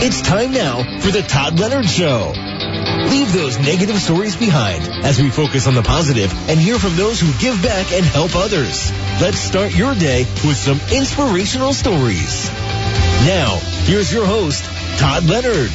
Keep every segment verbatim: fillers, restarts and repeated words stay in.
It's time now for the Todd Leonard Show. Leave those negative stories behind as we focus on the positive and hear from those who give back and help others. Let's start your day with some inspirational stories. Now, here's your host, Todd Leonard.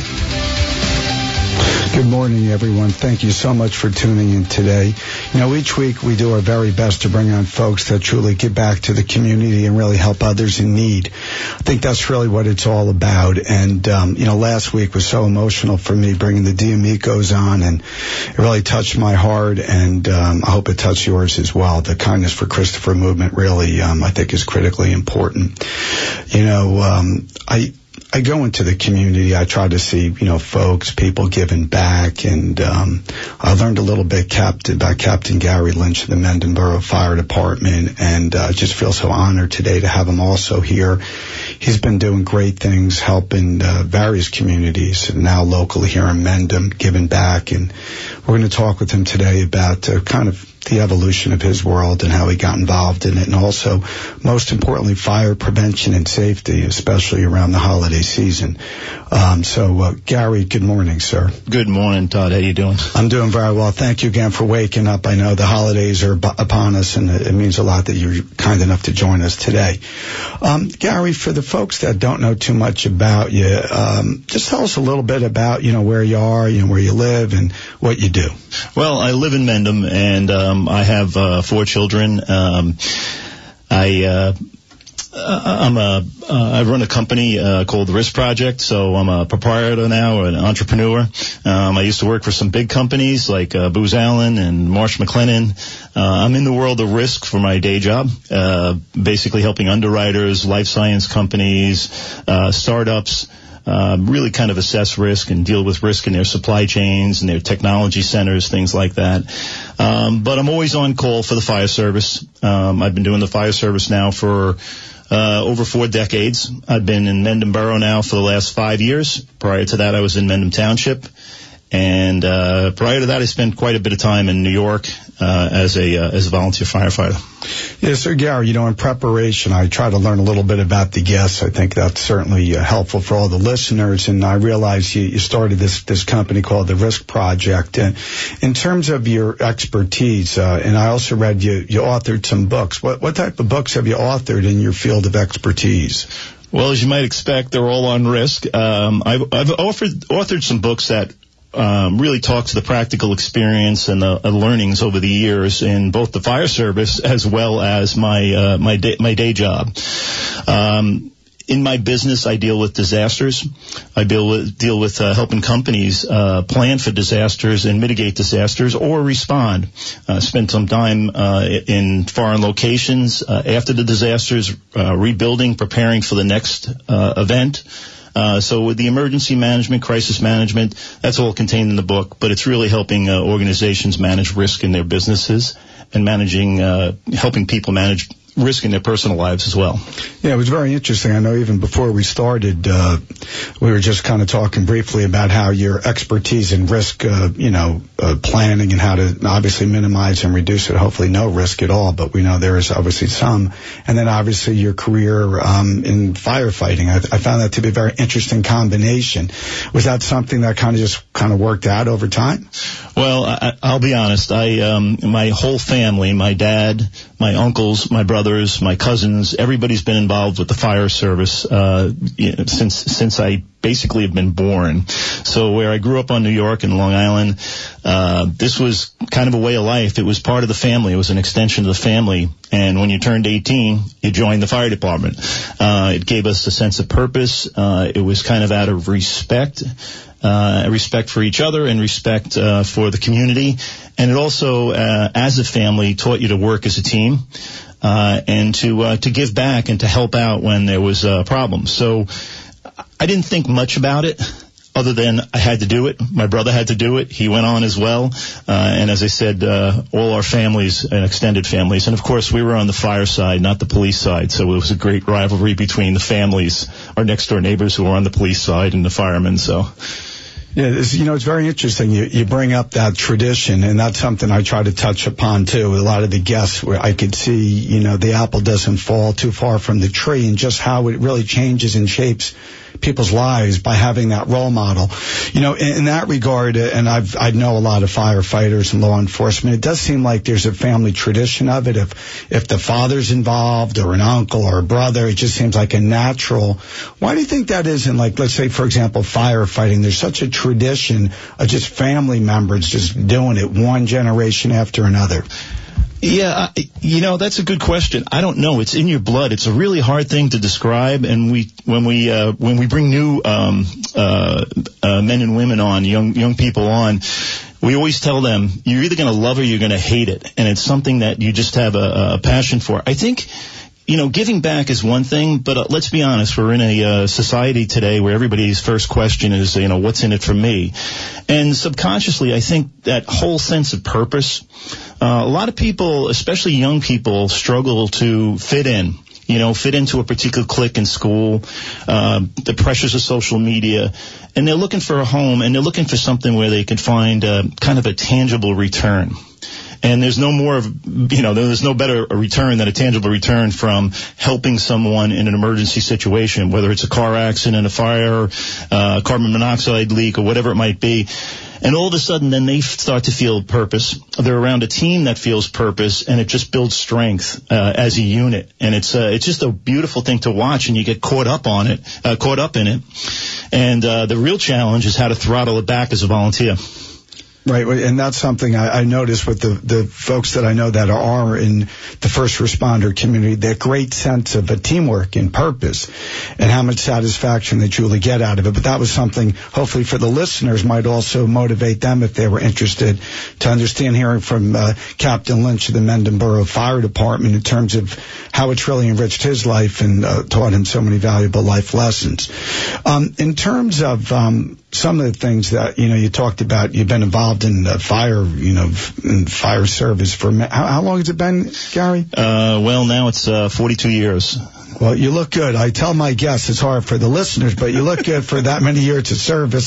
Good morning, everyone. Thank you so much for tuning in today. You know, each week we do our very best to bring on folks that truly give back to the community and really help others in need. I think that's really what it's all about. And, um, you know, last week was so emotional for me bringing the D'Amicos on, and it really touched my heart, and um, I hope it touched yours as well. The Kindness for Christopher movement really, um, I think, is critically important. You know, um, I... I go into the community. I try to see, you know, folks, people giving back, and um, I learned a little bit Captain, about Captain Gary Lynch of the Mendon Borough Fire Department, and I uh, just feel so honored today to have him also here. He's been doing great things, helping uh, various communities, now locally here in Mendon, giving back, and we're going to talk with him today about uh, kind of the evolution of his world and how he got involved in it, and also, most importantly, fire prevention and safety, especially around the holiday season. Um, so, uh, Gary, good morning, sir. Good morning, Todd. How you doing? I'm doing very well. Thank you again for waking up. I know the holidays are b- upon us, and it means a lot that you're kind enough to join us today. Um, Gary, for the folks that don't know too much about you, um, just tell us a little bit about, you know, where you are, you know, where you live, and what you do. Well, I live in Mendon, and um, I have uh, four children. Um, I uh, I'm a uh, I run a company uh, called the Risk Project, so I'm a proprietor now, an entrepreneur. Um, I used to work for some big companies like uh, Booz Allen and Marsh McLennan. Uh, I'm in the world of risk for my day job, uh, basically helping underwriters, life science companies, uh, startups. Uh, really kind of assess risk and deal with risk in their supply chains and their technology centers, things like that. Um, but I'm always on call for the fire service. Um, I've been doing the fire service now for uh, over four decades. I've been in Mendon Borough now for the last five years. Prior to that, I was in Mendon Township. And uh, prior to that, I spent quite a bit of time in New York uh, as a uh, as a volunteer firefighter. Yes, sir, Gary, you know, in preparation, I try to learn a little bit about the guests. I think that's certainly uh, helpful for all the listeners. And I realize you, you started this, this company called the Risk Project. And in terms of your expertise, uh, and I also read you, you authored some books. What, what type of books have you authored in your field of expertise? Well, as you might expect, they're all on risk. Um, I've, I've offered, authored some books that Um, really talk to the practical experience and the uh, learnings over the years in both the fire service as well as my uh, my day my day job. Um, in my business, I deal with disasters. I deal with deal with uh, helping companies uh, plan for disasters and mitigate disasters or respond. Uh, spent some time uh, in foreign locations uh, after the disasters, uh, rebuilding, preparing for the next uh, event. Uh, so with the emergency management, crisis management, that's all contained in the book, but it's really helping uh, organizations manage risk in their businesses and managing, uh, helping people manage risk in their personal lives as well. Yeah, it was very interesting. I know even before we started, uh, we were just kind of talking briefly about how your expertise in risk, uh, you know, uh, planning and how to obviously minimize and reduce it, hopefully no risk at all, but we know there is obviously some. And then obviously your career um, in firefighting. I, I found that to be a very interesting combination. Was that something that kind of just kind of worked out over time? Well, I, I'll be honest. I, um, my whole family, my dad, my uncles, my brothers, my cousins, everybody's been involved with the fire service uh, since since I basically have been born. So where I grew up on New York and Long Island, uh, this was kind of a way of life. It was part of the family. It was an extension of the family. And when you turned eighteen, you joined the fire department. Uh, it gave us a sense of purpose. Uh, it was kind of out of respect. Uh, respect for each other and respect uh, for the community. And it also, uh, as a family, taught you to work as a team uh, and to uh, to give back and to help out when there was a problem. So I didn't think much about it other than I had to do it. My brother had to do it. He went on as well. Uh, and as I said, uh, all our families and extended families. And, of course, we were on the fire side, not the police side. So it was a great rivalry between the families, our next-door neighbors who were on the police side and the firemen. So... Yeah, it's, you know, it's very interesting. You, you bring up that tradition, and that's something I try to touch upon, too. A lot of the guests where I could see, you know, the apple doesn't fall too far from the tree and just how it really changes and shapes people's lives by having that role model. You know, in, in that regard, and I've, I know a lot of firefighters and law enforcement, it does seem like there's a family tradition of it. If, if the father's involved or an uncle or a brother, it just seems like a natural. Why do you think that is in, like, let's say, for example, firefighting? There's such a tradition of just family members just doing it one generation after another. Yeah, you know, that's a good question. I don't know. It's in your blood. It's a really hard thing to describe. And we, when we, uh, when we bring new, um, uh, uh, men and women on, young, young people on, we always tell them, you're either going to love or you're going to hate it. And it's something that you just have a, a passion for. I think, you know, giving back is one thing, but uh, let's be honest, we're in a uh, society today where everybody's first question is, you know, what's in it for me? And subconsciously, I think that whole sense of purpose, uh, a lot of people, especially young people, struggle to fit in. You know, fit into a particular clique in school, uh, the pressures of social media, and they're looking for a home, and they're looking for something where they can find uh, kind of a tangible return. And there's no more of, you know, there's no better a return than a tangible return from helping someone in an emergency situation, whether it's a car accident, a fire, uh, carbon monoxide leak, or whatever it might be. And all of a sudden, then they start to feel purpose. They're around a team that feels purpose, and it just builds strength uh, as a unit. And it's uh, it's just a beautiful thing to watch, and you get caught up on it, uh, caught up in it. And uh, the real challenge is how to throttle it back as a volunteer. Right, and that's something I, I notice with the, the folks that I know that are in the first responder community, that great sense of a teamwork and purpose and how much satisfaction they truly get out of it. But that was something, hopefully, for the listeners might also motivate them if they were interested to understand, hearing from uh, Captain Lynch of the Mendon Borough Fire Department in terms of how it's really enriched his life and uh, taught him so many valuable life lessons. Um, in terms of um, some of the things that, you know, you talked about, you've been involved in uh, fire, you know, in fire service for, how, how long has it been, Gary? Uh, well, now it's uh, forty-two years. Well, you look good. I tell my guests it's hard for the listeners, but you look good for that many years of service.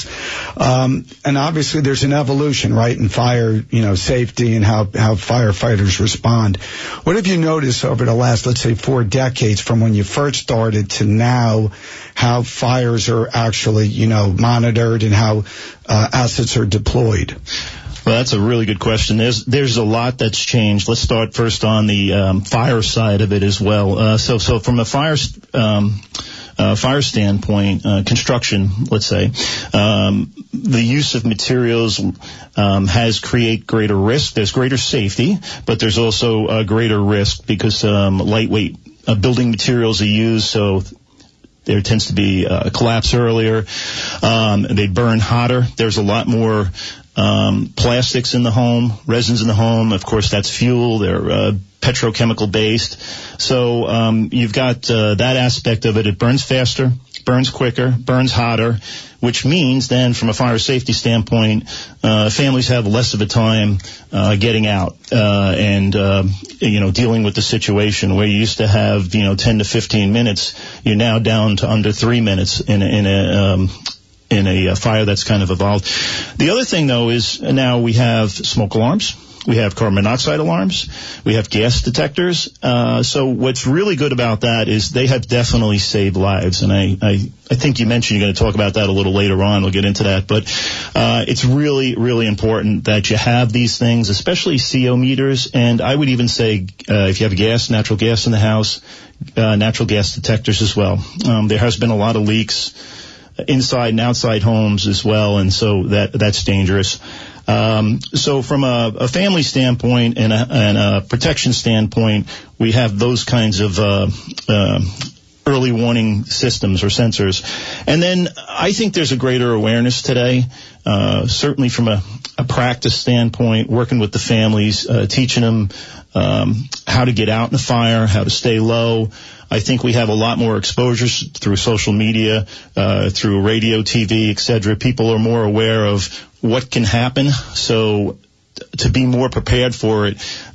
Um, and obviously there's an evolution, right, in fire, you know, safety and how, how firefighters respond. What have you noticed over the last, let's say, four decades from when you first started to now, how fires are actually, you know, monitored and how uh, assets are deployed? Well, that's a really good question. There's there's a lot that's changed. Let's start first on the um, fire side of it as well. Uh, so so from a fire um, uh, fire standpoint, uh, construction, let's say, um, the use of materials um, has create greater risk. There's greater safety, but there's also a greater risk because um, lightweight uh, building materials are used. So there tends to be a collapse earlier. Um, they burn hotter. There's a lot more Um, plastics in the home, resins in the home. Of course, that's fuel. They're uh, petrochemical based. So um, you've got uh, that aspect of it. It burns faster, burns quicker, burns hotter, which means then from a fire safety standpoint, uh, families have less of a time uh, getting out uh, and, uh, you know, dealing with the situation where you used to have, you know, ten to fifteen minutes. You're now down to under three minutes in a, in a um, in a uh, fire that's kind of evolved. The other thing, though, is now we have smoke alarms. We have carbon monoxide alarms. We have gas detectors. Uh, so what's really good about that is they have definitely saved lives. And I, I, I think you mentioned you're going to talk about that a little later on. We'll get into that. But uh, it's really, really important that you have these things, especially C O meters. And I would even say uh, if you have gas, natural gas in the house, uh, natural gas detectors as well. Um, there has been a lot of leaks inside and outside homes as well, and so that that's dangerous. Um, so from a, a family standpoint and a, and a protection standpoint, we have those kinds of uh, uh, early warning systems or sensors. And then I think there's a greater awareness today, uh, certainly from a, a practice standpoint, working with the families, uh, teaching them um, how to get out in a fire, how to stay low. I think we have a lot more exposures through social media, uh, through radio, T V, et cetera. People are more aware of what can happen. So to be more prepared for it,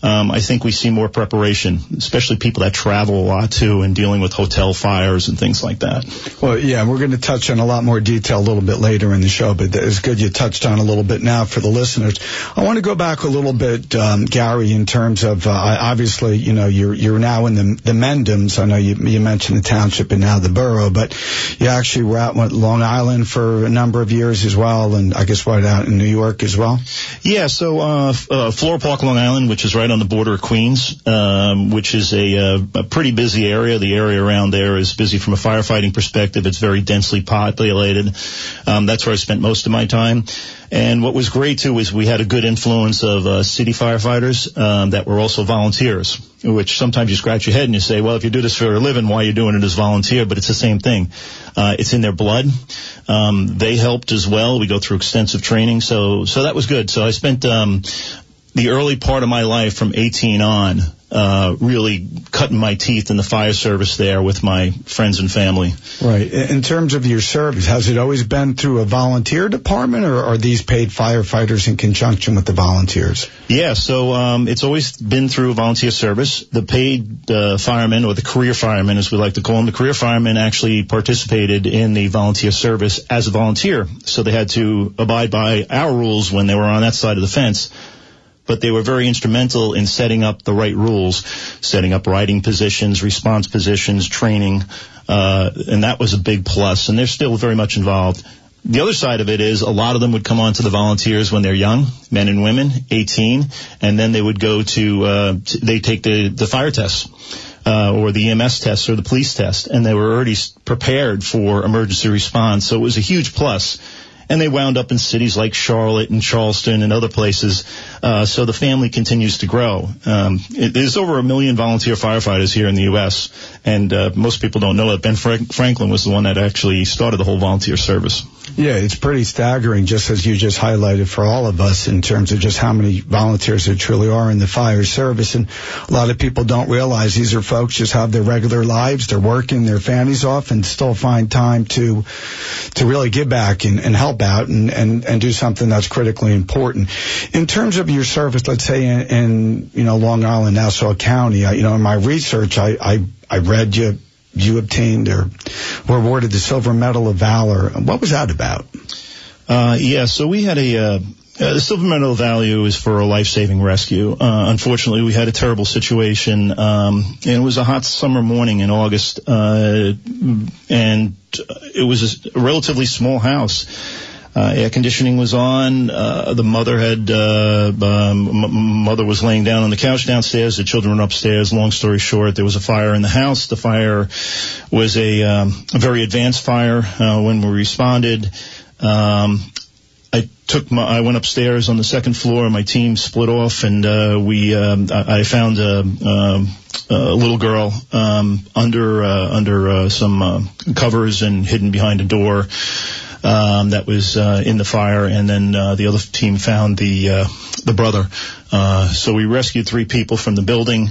um, I think we see more preparation, especially people that travel a lot too and dealing with hotel fires and things like that. Well, yeah, we're going to touch on a lot more detail a little bit later in the show, but it's good you touched on a little bit now for the listeners. I want to go back a little bit, um, Gary, in terms of, uh, obviously, you know, you're you're now in the the Mendhams. I know you you mentioned the township and now the borough, but you actually were out at Long Island for a number of years as well, and I guess right out in New York as well. Yeah, so uh, uh Floral Park, Long Island, which is right on the border of Queens, um, which is a, uh, a pretty busy area. The area around there is busy from a firefighting perspective. It's very densely populated. Um, that's where I spent most of my time. And what was great, too, is we had a good influence of uh, city firefighters um, that were also volunteers, which sometimes you scratch your head and you say, well, if you do this for a living, why are you doing it as volunteer? But it's the same thing. Uh, it's in their blood. Um, they helped as well. We go through extensive training. So so that was good. So I spent um, the early part of my life from eighteen on uh, really cutting my teeth in the fire service there with my friends and family. Right. In terms of your service, has it always been through a volunteer department, or are these paid firefighters in conjunction with the volunteers? Yeah, so um, it's always been through volunteer service. The paid uh, firemen, or the career firemen, as we like to call them, the career firemen actually participated in the volunteer service as a volunteer. So they had to abide by our rules when they were on that side of the fence. But they were very instrumental in setting up the right rules, setting up riding positions, response positions, training, uh, and that was a big plus, and they're still very much involved. The other side of it is a lot of them would come on to the volunteers when they're young, men and women, eighteen, and then they would go to, uh, t- they take the, the fire tests. Uh, or the E M S test or the police test, and they were already prepared for emergency response, so it was a huge plus. And they wound up in cities like Charlotte and Charleston and other places. Uh, so the family continues to grow. Um, it, there's over a million volunteer firefighters here in the U S, and uh, most people don't know that Ben Frank- Franklin was the one that actually started the whole volunteer service. Yeah, it's pretty staggering, just as you just highlighted for all of us, in terms of just how many volunteers there truly are in the fire service. And a lot of people don't realize these are folks just have their regular lives. They're working their families off and still find time to to really give back and, and help out and, and, and do something that's critically important. In terms of your service, let's say in, in you know, Long Island, Nassau County, I, you know, in my research, I, I, I read you you obtained or were awarded the Silver Medal of Valor. What was that about? Uh, yeah, so we had a, uh, uh, the Silver Medal of Valor is for a life-saving rescue. Uh, unfortunately, we had a terrible situation, um, and it was a hot summer morning in August, uh, and it was a relatively small house. Uh, air conditioning was on. Uh, the mother had, uh, um, m- mother was laying down on the couch downstairs. The children were upstairs. Long story short, there was a fire in the house. The fire was a, um, a very advanced fire, uh, when we responded. Um, I took my, I went upstairs on the second floor. My team split off, and, uh, we, um, I, I found a, um, a little girl, um, under, uh, under, uh, some, uh, covers and hidden behind a door. Um, that was uh, in the fire, and then uh, the other team found the uh, the brother. Uh, so we rescued three people from the building,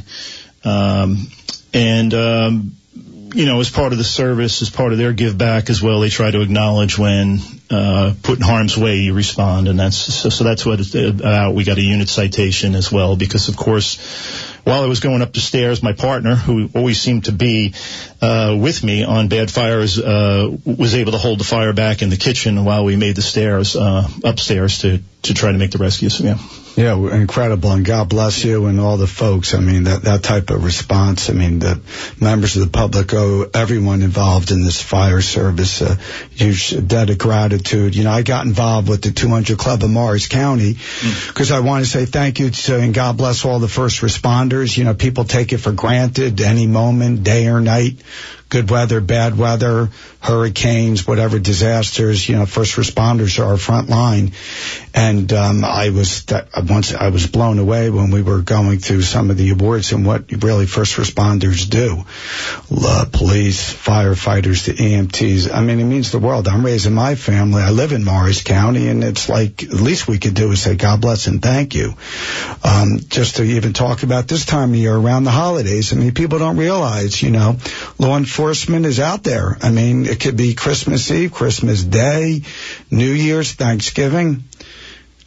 um, and um, you know, as part of the service, as part of their give back as well, they try to acknowledge when uh, put in harm's way you respond, and that's so, so that's what it's about. We got a unit citation as well because, of course, while I was going up the stairs, my partner, who always seemed to be uh, with me on bad fires, uh, was able to hold the fire back in the kitchen while we made the stairs uh, upstairs to, to try to make the rescues. Yeah. Yeah, incredible, and God bless you and all the folks. I mean, that, that type of response, I mean, the members of the public owe everyone involved in this fire service a huge debt of gratitude. You know, I got involved with the two hundred Club of Morris County because mm. I want to say thank you to, and God bless all the first responders. You know, people take it for granted any moment, day or night. Good weather, bad weather, hurricanes, whatever disasters, you know, first responders are our front line. And um, I was that, once I was blown away when we were going through some of the awards and what really first responders do. Uh, police, firefighters, the E M Ts. I mean, it means the world. I'm raising my family. I live in Morris County, and it's like at least we could do is say God bless and thank you. Um, just to even talk about this time of year around the holidays. I mean, people don't realize, you know, law enforcement is out there. I mean, it could be Christmas Eve, Christmas Day, New Year's, Thanksgiving.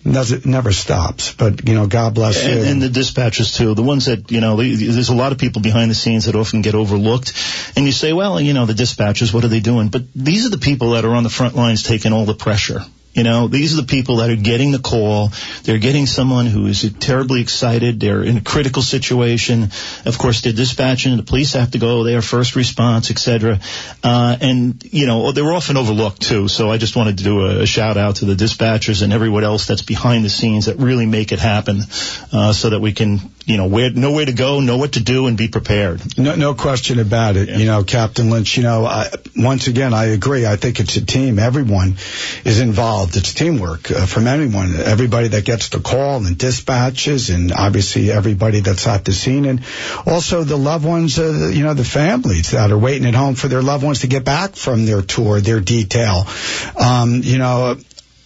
It never stops, but, you know, God bless you. And, and the dispatchers, too, the ones that, you know, there's a lot of people behind the scenes that often get overlooked. And you say, well, you know, the dispatchers, what are they doing? But these are the people that are on the front lines taking all the pressure. You know, these are the people that are getting the call. They're getting someone who is terribly excited. They're in a critical situation. Of course, they're dispatching. The police have to go. They are first response, et cetera. Uh, and, you know, they're often overlooked, too. So I just wanted to do a, a shout-out to the dispatchers and everyone else that's behind the scenes that really make it happen uh, so that we can, you know, where, know where to go, know what to do, and be prepared. No, no question about it. Yeah. You know, Captain Lynch, you know, I, once again, I agree. I think it's a team. Everyone is involved. It's teamwork uh, from anyone, everybody that gets the call and dispatches, and obviously everybody that's at the scene, and also the loved ones, uh, you know, the families that are waiting at home for their loved ones to get back from their tour, their detail. Um, you know,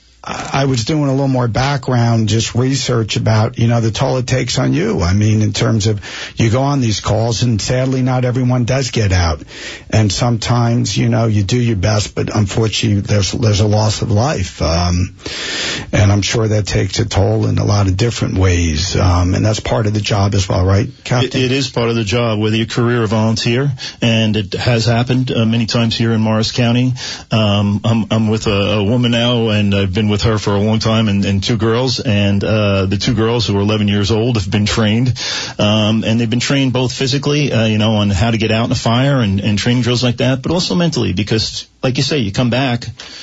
I was doing a little more background, just research about, you know, the toll it takes on you. I mean, in terms of you go on these calls, and sadly not everyone does get out. And sometimes, you know, you do your best, but unfortunately there's there's a loss of life. Um, and I'm sure that takes a toll in a lot of different ways. Um, and that's part of the job as well, right, Captain? It, it is part of the job, whether you're a career or volunteer. And it has happened uh, many times here in Morris County. Um, I'm, I'm with a, a woman now, and I've been with her for a long time, and, and two girls, and uh the two girls who are eleven years old have been trained, um and they've been trained both physically, uh, you know, on how to get out in a fire and, and training drills like that, but also mentally, because like you say, you come back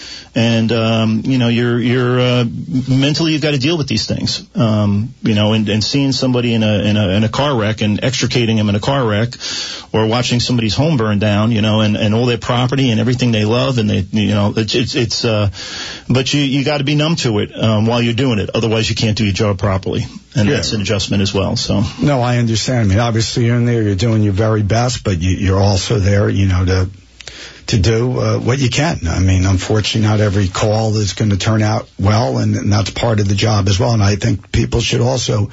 and um you know you're you're uh, mentally you've got to deal with these things, um you know, and, and seeing somebody in a in a in a car wreck and extricating them in a car wreck, or watching somebody's home burn down, you know, and, and all their property and everything they love, and they, you know, it's it's, it's uh but you you got to be numb to it um while you're doing it, otherwise you can't do your job properly, and yeah. That's an adjustment as well. So no, I understand. I mean, obviously you're in there, you're doing your very best, but you, you're also there, you know, to to do uh, what you can. I mean, unfortunately, not every call is going to turn out well, and, and that's part of the job as well. And I think people should also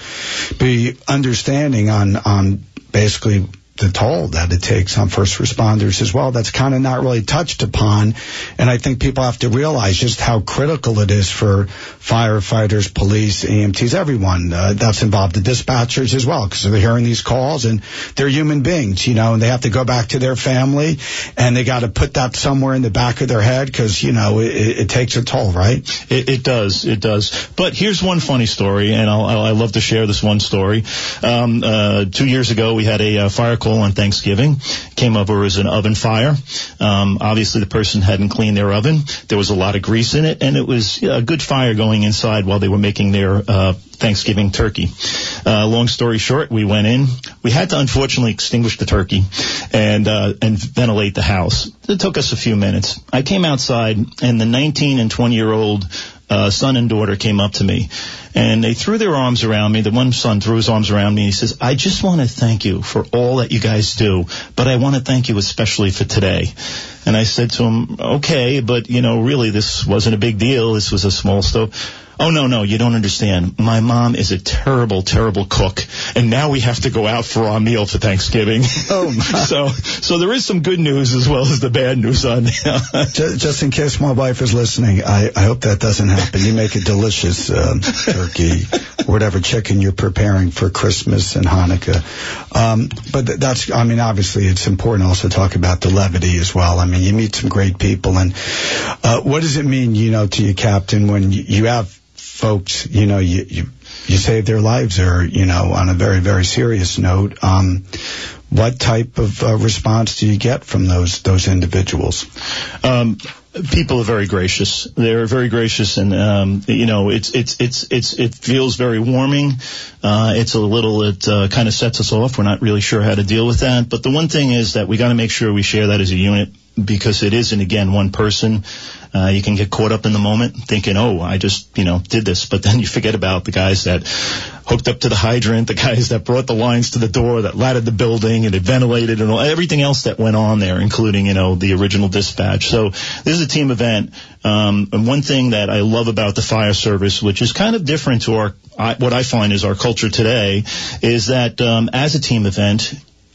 be understanding on, on basically the toll that it takes on first responders as well. That's kind of not really touched upon, and I think people have to realize just how critical it is for firefighters, police, E M Ts, everyone uh, that's involved, the dispatchers as well, because they're hearing these calls, and they're human beings, you know, and they have to go back to their family, and they got to put that somewhere in the back of their head, because, you know, it, it takes a toll, right? It, it does, it does. But here's one funny story, and I'll, I'll, I love to share this one story. Um, uh, two years ago, we had a uh, fire call on Thanksgiving. Came over as an oven fire. Um, obviously, the person hadn't cleaned their oven. There was a lot of grease in it, and it was a good fire going inside while they were making their uh, Thanksgiving turkey. Uh, long story short, we went in. We had to unfortunately extinguish the turkey and uh, and ventilate the house. It took us a few minutes. I came outside, and the nineteen and twenty year old uh, son and daughter came up to me, and they threw their arms around me. The one son threw his arms around me, and he says, "I just want to thank you for all that you guys do, but I want to thank you especially for today." And I said to him, "Okay, but, you know, really, this wasn't a big deal. This was a small stove." "Oh, no, no, you don't understand. My mom is a terrible, terrible cook, and now we have to go out for our meal for Thanksgiving." Oh, my. so, so there is some good news as well as the bad news on there. just, just in case my wife is listening, I, I hope that doesn't happen. You make a delicious um, turkey, whatever chicken you're preparing for Christmas and Hanukkah. Um, but th- that's, I mean, obviously it's important also to talk about the levity as well. I mean, you meet some great people, and uh, what does it mean, you know, to you, Captain, when you, you have folks, you know, you, you you save their lives, or, you know, on a very, very serious note, um, what type of uh, response do you get from those those individuals? Um, people are very gracious. They're very gracious, and um, you know, it's it's it's it's it feels very warming. Uh, it's a little, it uh, kind of sets us off. We're not really sure how to deal with that. But the one thing is that we got to make sure we share that as a unit, because it isn't, again, one person. Uh, you can get caught up in the moment thinking, oh, I just, you know, did this. But then you forget about the guys that hooked up to the hydrant, the guys that brought the lines to the door, that laddered the building, and they ventilated, and all, everything else that went on there, including, you know, the original dispatch. So this is a team event. Um, and one thing that I love about the fire service, which is kind of different to our, I, what I find is our culture today, is that um, as a team event,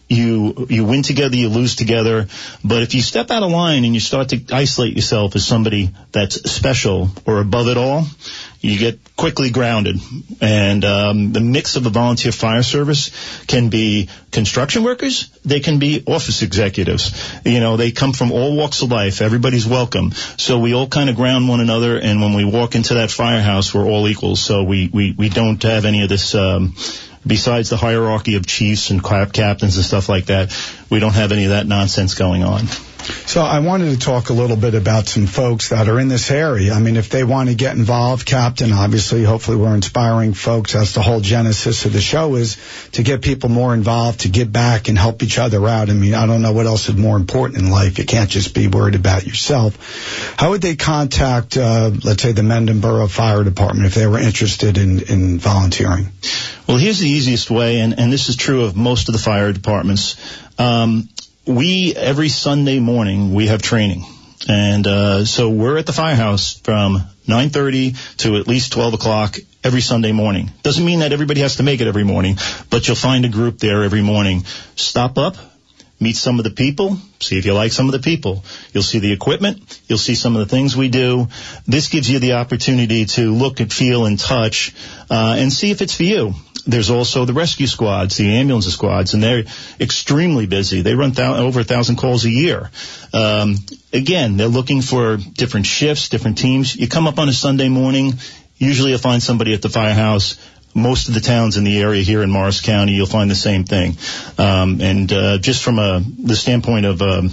You you win together, you lose together. But if you step out of line and you start to isolate yourself as somebody that's special or above it all, you get quickly grounded. And um, the mix of a volunteer fire service can be construction workers. They can be office executives. You know, they come from all walks of life. Everybody's welcome. So we all kind of ground one another, and when we walk into that firehouse, we're all equals. So we, we, we don't have any of this, um, besides the hierarchy of chiefs and captains and stuff like that, we don't have any of that nonsense going on. So I wanted to talk a little bit about some folks that are in this area. I mean, if they want to get involved, Captain, obviously, hopefully we're inspiring folks. That's the whole genesis of the show, is to get people more involved, to give back and help each other out. I mean, I don't know what else is more important in life. You can't just be worried about yourself. How would they contact, uh, let's say, the Mendon Borough Fire Department if they were interested in, in volunteering? Well, here's the easiest way, and, and this is true of most of the fire departments. Um, We, every Sunday morning, we have training. And uh so we're at the firehouse from nine thirty to at least twelve o'clock every Sunday morning. Doesn't mean that everybody has to make it every morning, but you'll find a group there every morning. Stop up, meet some of the people, see if you like some of the people. You'll see the equipment. You'll see some of the things we do. This gives you the opportunity to look and feel and touch uh and see if it's for you. There's also the rescue squads, the ambulance squads, and they're extremely busy. They run th- over a thousand calls a year. Um, again, they're looking for different shifts, different teams. You come up on a Sunday morning, usually you'll find somebody at the firehouse. Most of the towns in the area here in Morris County, you'll find the same thing. Um, and uh, just from a, the standpoint of um,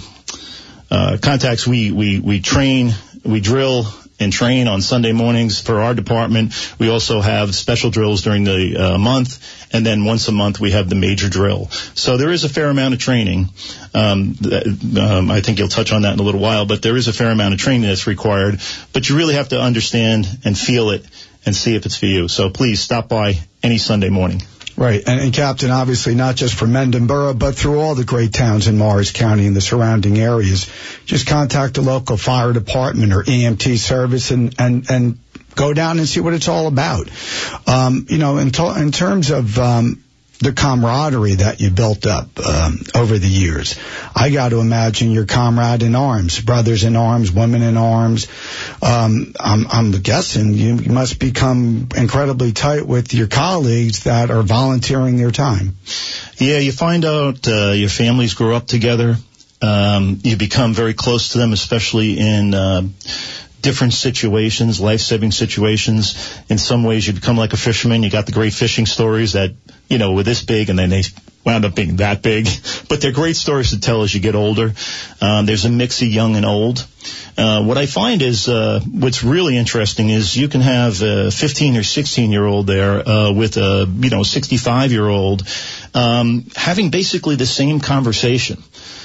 uh, contacts, we, we, we train, we drill, and train on Sunday mornings for our department. We also have special drills during the uh, month, and then once a month we have the major drill. So there is a fair amount of training. Um, that, um, I think you'll touch on that in a little while, but there is a fair amount of training that's required. But you really have to understand and feel it and see if it's for you. So please stop by any Sunday morning. Right. And, and Captain, obviously not just for Mendon Borough, but through all the great towns in Morris County and the surrounding areas, just contact the local fire department or E M T service and, and, and go down and see what it's all about. Um, you know, in, to, in terms of, um, the camaraderie that you built up um, over the years. I got to imagine your comrade in arms, brothers in arms, women in arms. Um, I'm, I'm guessing you, you must become incredibly tight with your colleagues that are volunteering their time. Yeah, you find out uh, your families grow up together. Um, you become very close to them, especially in uh, different situations, life-saving situations. In some ways, you become like a fisherman. You got the great fishing stories that, you know, were this big, and then they wound up being that big. But they're great stories to tell as you get older. Um, there's a mix of young and old. Uh, what I find is uh, what's really interesting is you can have a fifteen or sixteen-year-old there uh, with a, you know, sixty-five-year-old um, having basically the same conversation.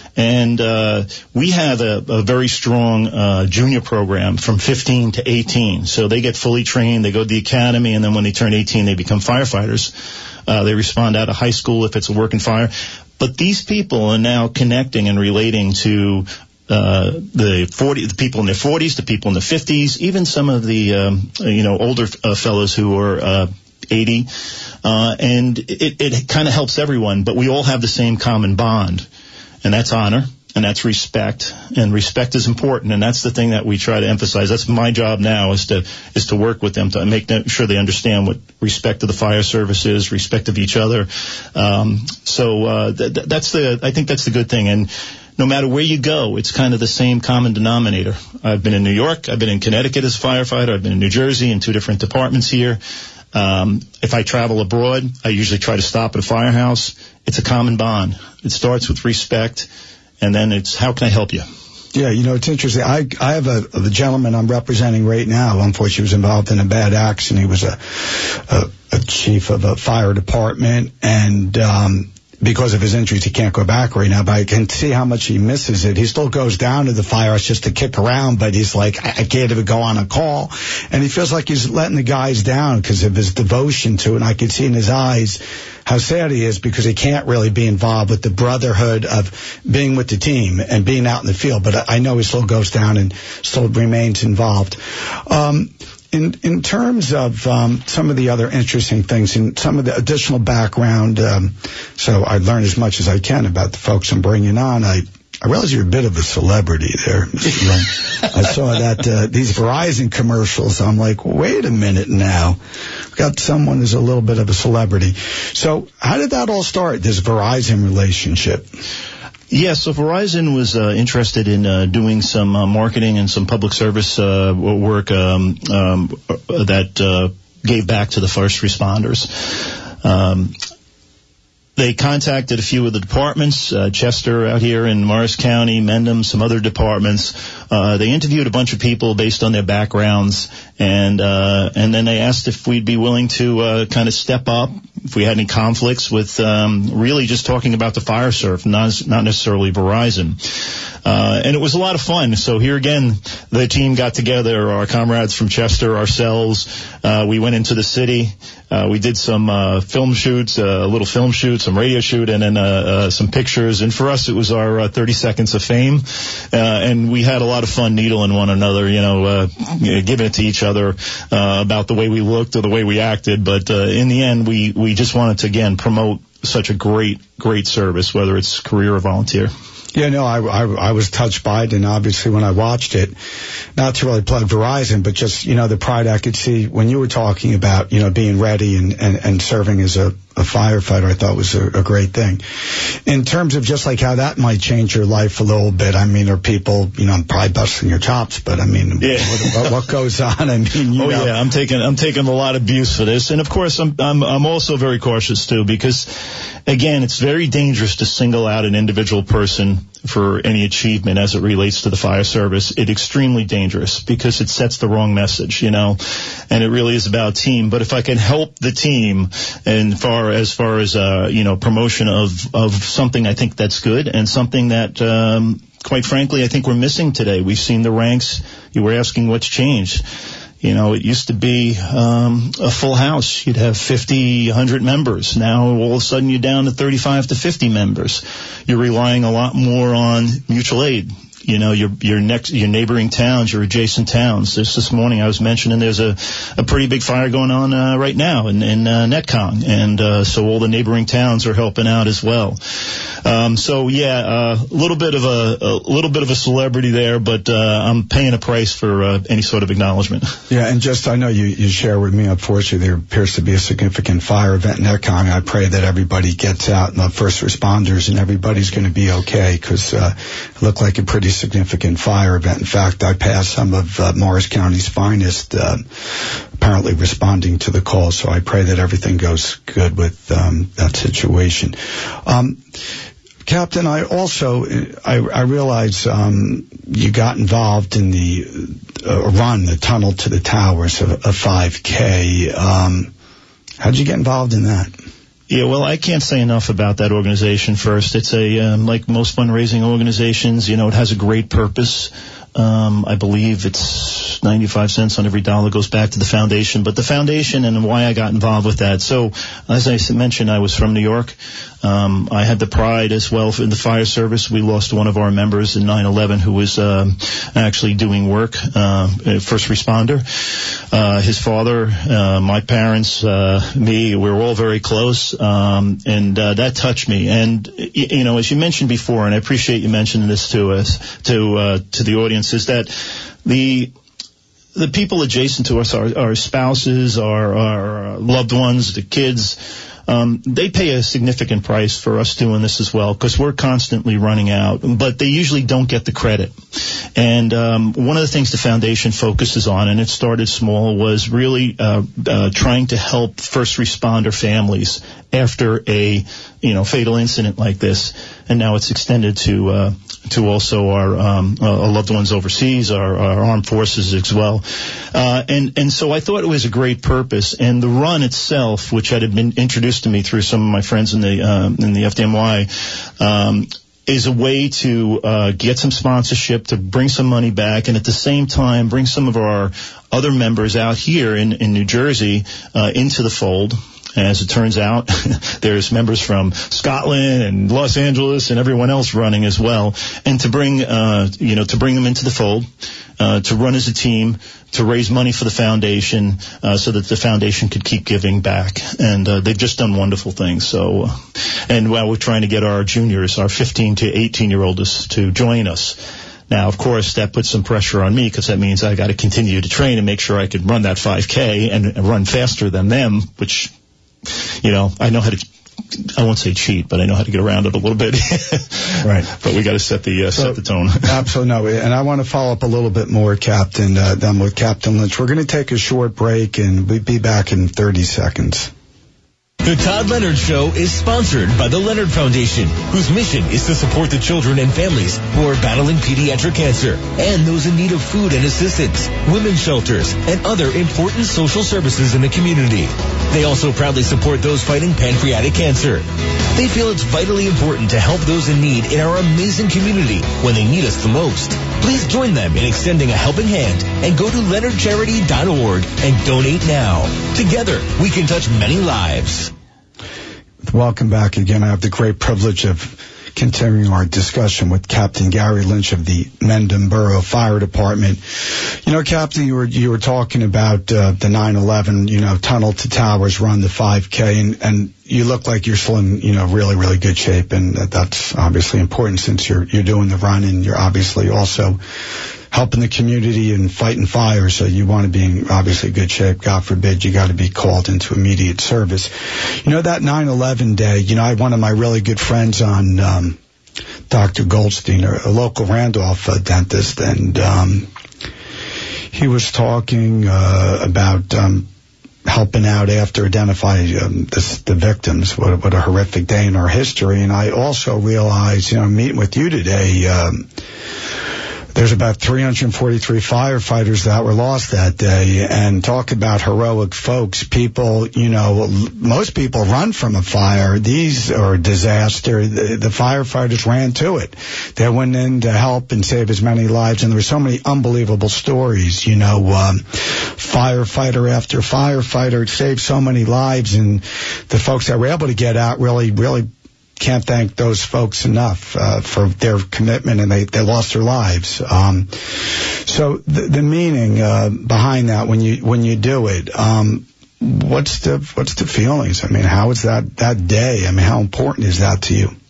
And uh we have a, a very strong uh junior program from fifteen to eighteen. So they get fully trained, they go to the academy, and then when they turn eighteen, they become firefighters. Uh They respond out of high school if it's a working fire. But these people are now connecting and relating to uh the forty, the people in their forties, the people in the fifties, even some of the um, you know older uh, fellows who are uh eighty. Uh and it, it kind of helps everyone, but we all have the same common bond. And that's honor, and that's respect, and respect is important, and that's the thing that we try to emphasize. That's my job now, is to is to work with them to make them, sure they understand what respect to the fire service is, respect of each other. Um, so uh, th- th- that's the I think that's the good thing. And no matter where you go, it's kind of the same common denominator. I've been in New York, I've been in Connecticut as a firefighter, I've been in New Jersey in two different departments here. Um, if I travel abroad, I usually try to stop at a firehouse. It's a common bond. It starts with respect, and then it's how can I help you? Yeah, you know, it's interesting. I I have a, a gentleman I'm representing right now. Unfortunately, he was involved in a bad accident. He was a a, a chief of a fire department, and um because of his injuries, he can't go back right now, but I can see how much he misses it. He still goes down to the firehouse just to kick around, but he's like, I, I can't even go on a call. And he feels like he's letting the guys down because of his devotion to it. And I can see in his eyes how sad he is because he can't really be involved with the brotherhood of being with the team and being out in the field. But I, I know he still goes down and still remains involved. Um, In in terms of um, some of the other interesting things and some of the additional background, um, so I learn as much as I can about the folks I'm bringing on. I I realize you're a bit of a celebrity there, Mister Young. I saw that, uh, these Verizon commercials. I'm like, wait a minute now. We've got someone who's a little bit of a celebrity. So how did that all start, this Verizon relationship? Yeah, so Verizon was uh, interested in uh, doing some uh, marketing and some public service uh, work um, um, that uh, gave back to the first responders. Um They contacted a few of the departments, uh, Chester out here in Morris County, Mendham, some other departments. Uh, they interviewed a bunch of people based on their backgrounds, and uh, and then they asked if we'd be willing to uh, kind of step up, if we had any conflicts with um, really just talking about the fire serve, not, not necessarily Verizon. Uh, and it was a lot of fun. So here again, the team got together, our comrades from Chester, ourselves. Uh, we went into the city. Uh, we did some uh, film shoots, uh, a little film shoot, some radio shoot, and then uh, uh, some pictures. And for us, it was our uh, thirty seconds of fame. Uh, and we had a lot of fun needling one another, you know, uh, giving it to each other uh, about the way we looked or the way we acted. But uh, in the end, we, we just wanted to, again, promote such a great, great service, whether it's career or volunteer. Yeah, no, I, I, I was touched by it, and obviously when I watched it, not to really plug Verizon, but just, you know, the pride I could see when you were talking about, you know, being ready and, and, and serving as a, a firefighter, I thought was a, a great thing. In terms of just like how that might change your life a little bit, I mean, are people, you know, I'm probably busting your chops, but I mean, yeah. what, what, what goes on? I mean, you oh know. yeah, I'm taking, I'm taking a lot of abuse for this. And of course, I'm, I'm, I'm also very cautious too, because again, it's very dangerous to single out an individual person for any achievement as it relates to the fire service. It's extremely dangerous because it sets the wrong message, you know, and it really is about team. But if I can help the team and far as far as, uh, you know, promotion of, of something, I think that's good, and something that, um, quite frankly, I think we're missing today. We've seen the ranks. You were asking what's changed. You know, it used to be um, a full house. You'd have fifty, one hundred members. Now, all of a sudden, you're down to thirty-five to fifty members. You're relying a lot more on mutual aid. You know, your your next your neighboring towns, your adjacent towns. This this morning I was mentioning there's a a pretty big fire going on uh, right now in in uh, Netcong, and uh, so all the neighboring towns are helping out as well. Um, so yeah, a uh, little bit of a, a little bit of a celebrity there, but uh, I'm paying a price for uh, any sort of acknowledgement. Yeah, and just I know you you share with me. Unfortunately, there appears to be a significant fire event in Netcong. I pray that everybody gets out, and the first responders, and everybody's going to be okay, because uh, it looked like a pretty significant fire event. In fact, I passed some of uh, Morris County's finest uh, apparently responding to the call, so I pray that everything goes good with um, that situation. Um, Captain, I also, I, I realize um, you got involved in the uh, run, the Tunnel to the Towers, a, a five K. Um, how'd you get involved in that? Yeah, well, I can't say enough about that organization first. It's a, um, like most fundraising organizations, you know, it has a great purpose. Um, I believe it's ninety-five cents on every dollar goes back to the foundation. But the foundation and why I got involved with that. So, as I mentioned, I was from New York. Um, I had the pride as well in the fire service. We lost one of our members in nine eleven who was um, actually doing work, uh, first responder. Uh, his father, uh, my parents, uh, me, we were all very close, um, and uh, that touched me. And, you know, as you mentioned before, and I appreciate you mentioning this to us, to uh, to the audience, is that the the people adjacent to us, our, our spouses, our, our loved ones, the kids, Um, they pay a significant price for us doing this as well, because we're constantly running out, but they usually don't get the credit. And um, one of the things the foundation focuses on, and it started small, was really uh, uh, trying to help first responder families after a, you know, fatal incident like this. And now it's extended to uh, to also our, um, uh, our loved ones overseas, our, our armed forces as well. Uh, and and so I thought it was a great purpose. And the run itself, which had been introduced to me through some of my friends in the um, in the F D M Y, um, is a way to uh, get some sponsorship, to bring some money back, and at the same time bring some of our other members out here in, in New Jersey uh, into the fold. As it turns out, there's members from Scotland and Los Angeles and everyone else running as well. And to bring, uh, you know, to bring them into the fold, uh, to run as a team, to raise money for the foundation, uh, so that the foundation could keep giving back. And, uh, they've just done wonderful things. So, uh, and well, we're trying to get our juniors, our fifteen to eighteen year olds, to join us. Now, of course, that puts some pressure on me because that means I got to continue to train and make sure I can run that five K and run faster than them, which, you know, I know how to, I won't say cheat, but I know how to get around it a little bit. Right. But we got to set the uh, so, set the tone. Absolutely. No. And I want to follow up a little bit more, Captain, uh, than with Captain Lynch. We're going to take a short break, and we'll be back in thirty seconds. The Todd Leonard Show is sponsored by the Leonard Foundation, whose mission is to support the children and families who are battling pediatric cancer and those in need of food and assistance, women's shelters, and other important social services in the community. They also proudly support those fighting pancreatic cancer. They feel it's vitally important to help those in need in our amazing community when they need us the most. Please join them in extending a helping hand and go to leonard charity dot org and donate now. Together, we can touch many lives. Welcome back again. I have the great privilege of continuing our discussion with Captain Gary Lynch of the Mendon Borough Fire Department. You know, Captain, you were you were talking about uh, the nine eleven, you know, tunnel to towers, run the five K, and, and you look like you're still in, you know, really, really good shape, and that's obviously important since you're you're doing the run, and you're obviously also helping the community and fighting fires, so you want to be in obviously good shape. God forbid you got to be called into immediate service. You know, that nine eleven day, you know, I had one of my really good friends on, um, Doctor Goldstein, a local Randolph uh, dentist, and um, he was talking uh, about um, helping out after identifying um, this, the victims. What, what a horrific day in our history. And I also realized, you know, meeting with you today, um, there's about three hundred forty-three firefighters that were lost that day, and talk about heroic folks. People, you know, most people run from a fire. These are a disaster. The, the firefighters ran to it. They went in to help and save as many lives, and there were so many unbelievable stories, you know, um, firefighter after firefighter saved so many lives, and the folks that were able to get out really, really can't thank those folks enough uh, for their commitment, and they, they lost their lives. Um, so the, the meaning uh, behind that when you when you do it, um, what's the what's the feelings? I mean, how is that that day? I mean, how important is that to you?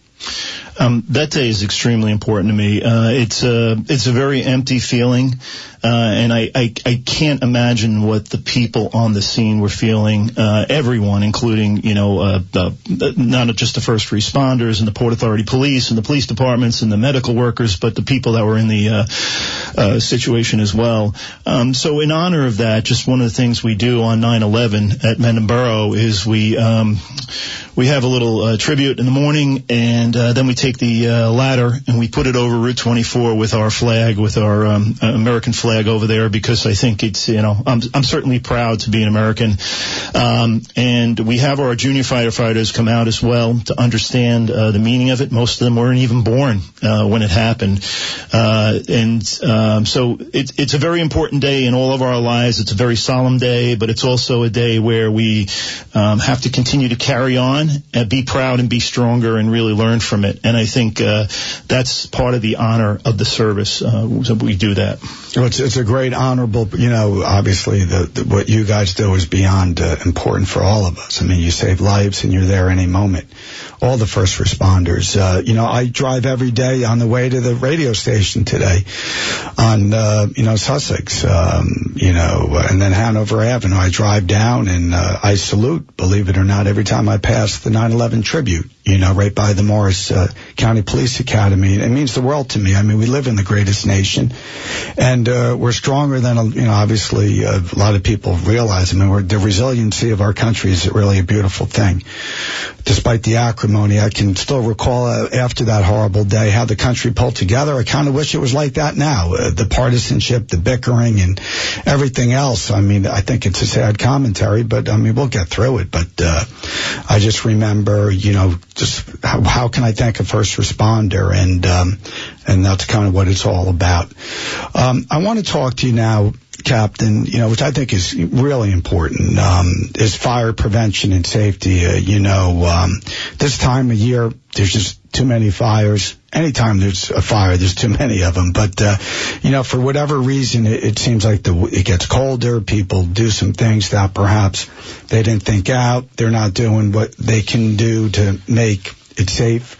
Um, that day is extremely important to me. Uh, it's a, it's a very empty feeling, uh, and I, I, I can't imagine what the people on the scene were feeling. Uh, everyone, including, you know, uh, the, not just the first responders and the Port Authority police and the police departments and the medical workers, but the people that were in the, uh, uh, situation as well. Um, so in honor of that, just one of the things we do on nine eleven at Mendon Borough is we, um, we have a little uh, tribute in the morning, and uh, then we take the uh, ladder and we put it over Route twenty-four with our flag, with our um, American flag over there, because I think it's, you know, I'm, I'm certainly proud to be an American. Um, and we have our junior firefighters come out as well to understand uh, the meaning of it. Most of them weren't even born uh, when it happened. Uh, and um, so it, it's a very important day in all of our lives. It's a very solemn day, but it's also a day where we um, have to continue to carry on and be proud and be stronger and really learn from it. And I think uh, that's part of the honor of the service. Uh, so we do that. Well, it's, it's a great honorable, you know, obviously the, the, what you guys do is beyond uh, important for all of us. I mean, you save lives and you're there any moment. All the first responders. Uh, you know, I drive every day on the way to the radio station today on, uh, you know, Sussex, um, you know, and then Hanover Avenue. I drive down and uh, I salute, believe it or not, every time I pass the nine eleven tribute, you know, right by the Morris uh, County Police Academy. It means the world to me. I mean, we live in the greatest nation, and uh, we're stronger than, you know, obviously uh, a lot of people realize. I mean, we're, the resiliency of our country is really a beautiful thing. Despite the acrimony, I can still recall uh, after that horrible day how the country pulled together. I kind of wish it was like that now. Uh, the partisanship, the bickering, and everything else. I mean, I think it's a sad commentary, but I mean, we'll get through it. But uh, I just remember, you know, just how, how can I thank a first responder? And um, and that's kind of what it's all about. Um, I want to talk to you now, Captain, you know, which I think is really important, um, is fire prevention and safety. Uh, you know, um, this time of year, there's just too many fires. Anytime there's a fire, there's too many of them. But, uh, you know, for whatever reason, it, it seems like the, it gets colder. People do some things that perhaps they didn't think out. They're not doing what they can do to make It's safe.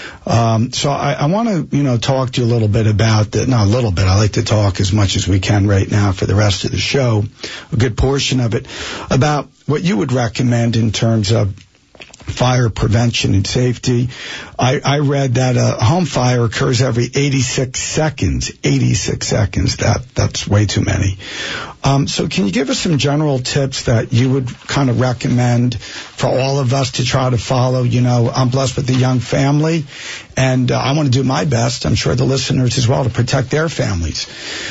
Um, so I, I want to, you know, talk to you a little bit about the, not a little bit, I like to talk as much as we can right now for the rest of the show, a good portion of it, about what you would recommend in terms of fire prevention and safety. I, I read that a home fire occurs every eighty-six seconds. eighty-six seconds. That that's way too many. Um, so can you give us some general tips that you would kind of recommend for all of us to try to follow? You know, I'm blessed with a young family, and uh, I want to do my best, I'm sure the listeners as well, to protect their families.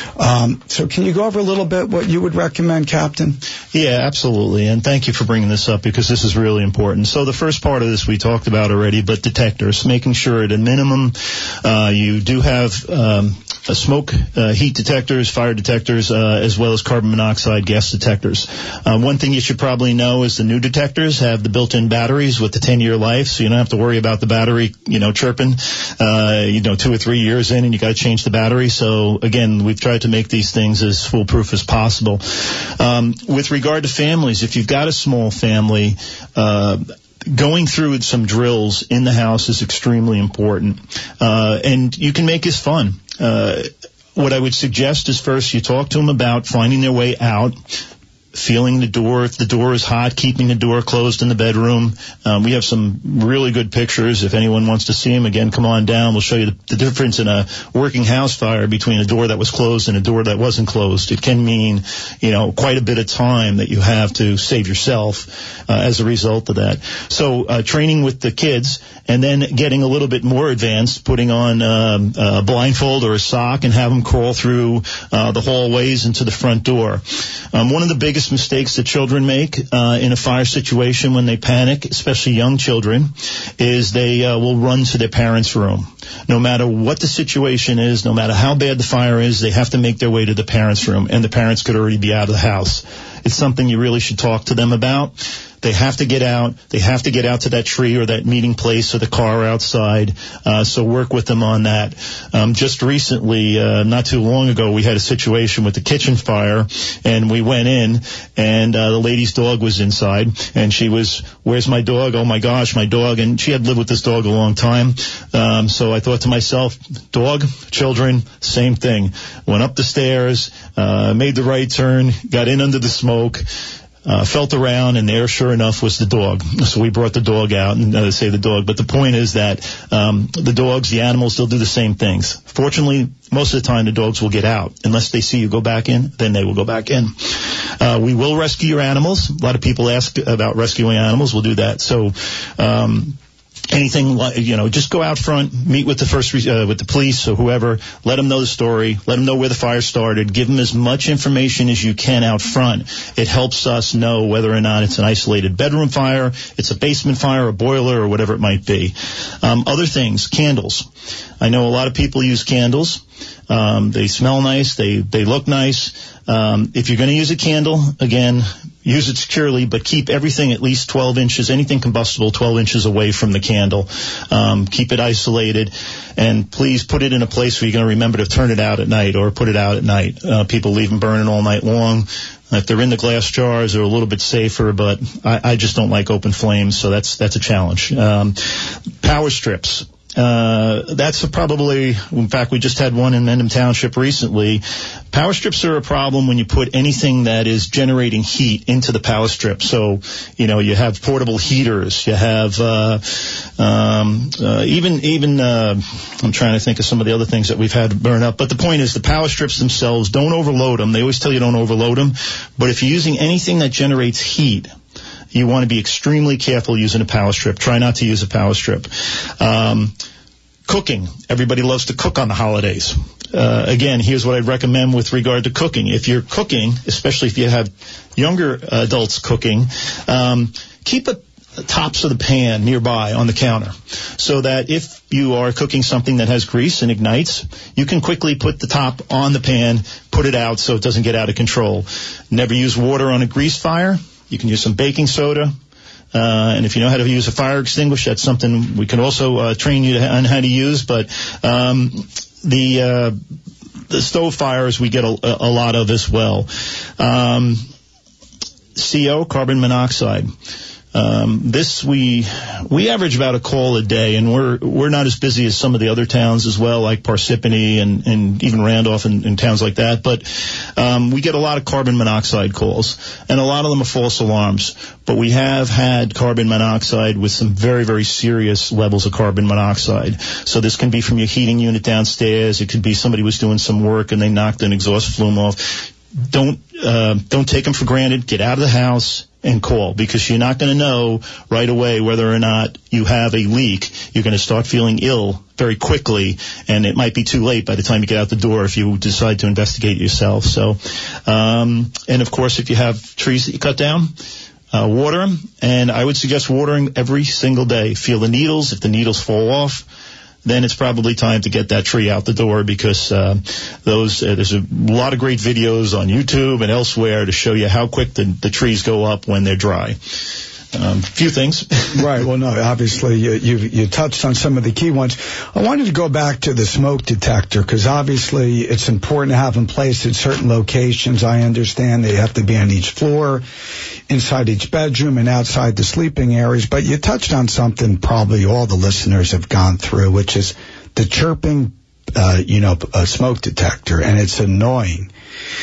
Um, so can you go over a little bit what you would recommend, Captain? Yeah, absolutely. And thank you for bringing this up because this is really important. So the first part of this we talked about already, but detectors, making sure at a minimum uh, you do have um, a smoke, uh, heat detectors, fire detectors, uh, as well as carbon monoxide gas detectors. Uh, one thing you should probably know is the new detectors have the built-in batteries with the ten-year life, so you don't have to worry about the battery, you know, chirping, uh, you know, two or three years in and you got to change the battery. So again, we've tried to make these things as foolproof as possible. Um, with regard to families, if you've got a small family, uh, going through some drills in the house is extremely important, uh, and you can make this fun. Uh, what I would suggest is first you talk to them about finding their way out, feeling the door. If the door is hot, keeping the door closed in the bedroom. Um, we have some really good pictures. If anyone wants to see them, again, come on down. We'll show you the, the difference in a working house fire between a door that was closed and a door that wasn't closed. It can mean, you know, quite a bit of time that you have to save yourself uh, as a result of that. So uh, training with the kids and then getting a little bit more advanced, putting on um, a blindfold or a sock and have them crawl through uh, the hallways into the front door. Um, one of the biggest mistakes that children make uh, in a fire situation when they panic, especially young children, is they uh, will run to their parents' room. No matter what the situation is, no matter how bad the fire is, they have to make their way to the parents' room, and the parents could already be out of the house. It's something you really should talk to them about. They have to get out. They have to get out to that tree or that meeting place or the car outside. Uh, so work with them on that. Um, just recently, uh, not too long ago, we had a situation with the kitchen fire, and we went in, and uh, the lady's dog was inside, and she was, "Where's my dog? Oh my gosh, my dog!" And she had lived with this dog a long time. Um, so I thought to myself, dog, children, same thing. Went up the stairs, uh, made the right turn, got in under the smoke. Uh, felt around, and there, sure enough, was the dog. So we brought the dog out, and uh, say the dog. But the point is that um, the dogs, the animals, they'll do the same things. Fortunately, most of the time, the dogs will get out. Unless they see you go back in, then they will go back in. Uh, we will rescue your animals. A lot of people ask about rescuing animals. We'll do that. So, um, anything, you know, just go out front, meet with the first, uh, with the police or whoever, let them know the story, let them know where the fire started, give them as much information as you can out front. It helps us know whether or not it's an isolated bedroom fire, it's a basement fire, a boiler, or whatever it might be. Um, other things, candles. I know a lot of people use candles. Um, they smell nice, they, they look nice. Um, if you're going to use a candle, again, use it securely, but keep everything at least twelve inches, anything combustible twelve inches away from the candle. Um, keep it isolated, and please put it in a place where you're going to remember to turn it out at night or put it out at night. Uh, people leave them burning all night long. If they're in the glass jars, they're a little bit safer, but I, I just don't like open flames, so that's that's a challenge. Um, power strips. Uh, that's a probably, in fact, we just had one in Mendham Township recently. Power strips are a problem when you put anything that is generating heat into the power strip. So, you know, you have portable heaters, you have, uh, um, uh, even, even, uh, I'm trying to think of some of the other things that we've had burn up. But the point is the power strips themselves, don't overload them. They always tell you don't overload them. But if you're using anything that generates heat, you want to be extremely careful using a power strip. Try not to use a power strip. Um, cooking. Everybody loves to cook on the holidays. Uh, again, here's what I'd recommend with regard to cooking. If you're cooking, especially if you have younger adults cooking, um, keep the tops of the pan nearby on the counter so that if you are cooking something that has grease and ignites, you can quickly put the top on the pan, put it out so it doesn't get out of control. Never use water on a grease fire. You can use some baking soda. Uh, and if you know how to use a fire extinguisher, that's something we can also uh, train you to, on how to use. But um, the uh, the stove fires we get a, a lot of as well. Um, C O, carbon monoxide. Um, this we we average about a call a day, and we're we're not as busy as some of the other towns as well, like Parsippany and, and even Randolph and, and towns like that. But um, we get a lot of carbon monoxide calls, and a lot of them are false alarms. But we have had carbon monoxide with some very, very serious levels of carbon monoxide. So this can be from your heating unit downstairs. It could be somebody was doing some work and they knocked an exhaust flume off. Don't uh, don't take them for granted. Get out of the house and call, because you're not going to know right away whether or not you have a leak. You're going to start feeling ill very quickly, and it might be too late by the time you get out the door if you decide to investigate yourself. So, um, and of course, if you have trees that you cut down, uh, water them, and I would suggest watering every single day. Feel the needles. If the needles fall off, then it's probably time to get that tree out the door, because uh, those uh, there's a lot of great videos on YouTube and elsewhere to show you how quick the, the trees go up when they're dry. Um, few things. Right. Well, no, obviously you, you you touched on some of the key ones. I wanted to go back to the smoke detector, because obviously it's important to have in place at certain locations. I understand they have to be on each floor, inside each bedroom, and outside the sleeping areas. But you touched on something probably all the listeners have gone through, which is the chirping, uh, you know, a smoke detector, and it's annoying.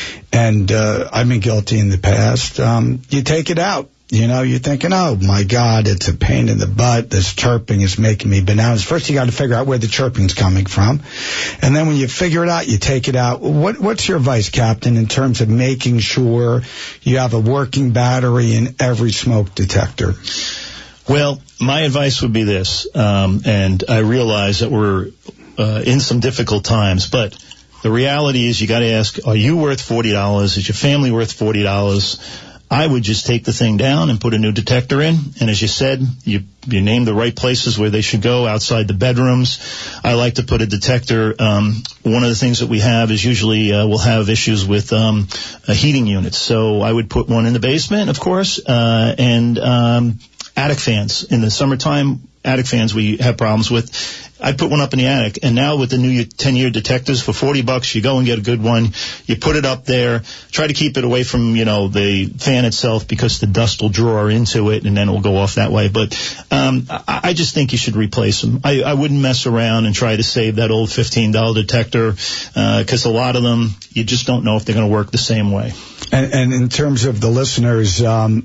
And uh, I've been guilty in the past. Um, you take it out. You know, you're thinking, oh, my God, it's a pain in the butt. This chirping is making me bananas. First, you got to figure out where the chirping's coming from. And then when you figure it out, you take it out. What, what's your advice, Captain, in terms of making sure you have a working battery in every smoke detector? Well, my advice would be this, um, and I realize that we're uh, in some difficult times, but the reality is you got to ask, are you worth forty dollars? Is your family worth forty dollars? I would just take the thing down and put a new detector in. And as you said, you, you name the right places where they should go outside the bedrooms. I like to put a detector. Um, one of the things that we have is usually uh, we'll have issues with um, uh, heating units. So I would put one in the basement, of course, uh, and um, attic fans. In the summertime, attic fans we have problems with. I put one up in the attic, and now with the new ten-year detectors for forty bucks, you go and get a good one. You put it up there. Try to keep it away from, you know, the fan itself, because the dust will draw into it, and then it will go off that way. But um, I, I just think you should replace them. I, I wouldn't mess around and try to save that old fifteen dollar detector, because uh, a lot of them, you just don't know if they're going to work the same way. And, and in terms of the listeners, um,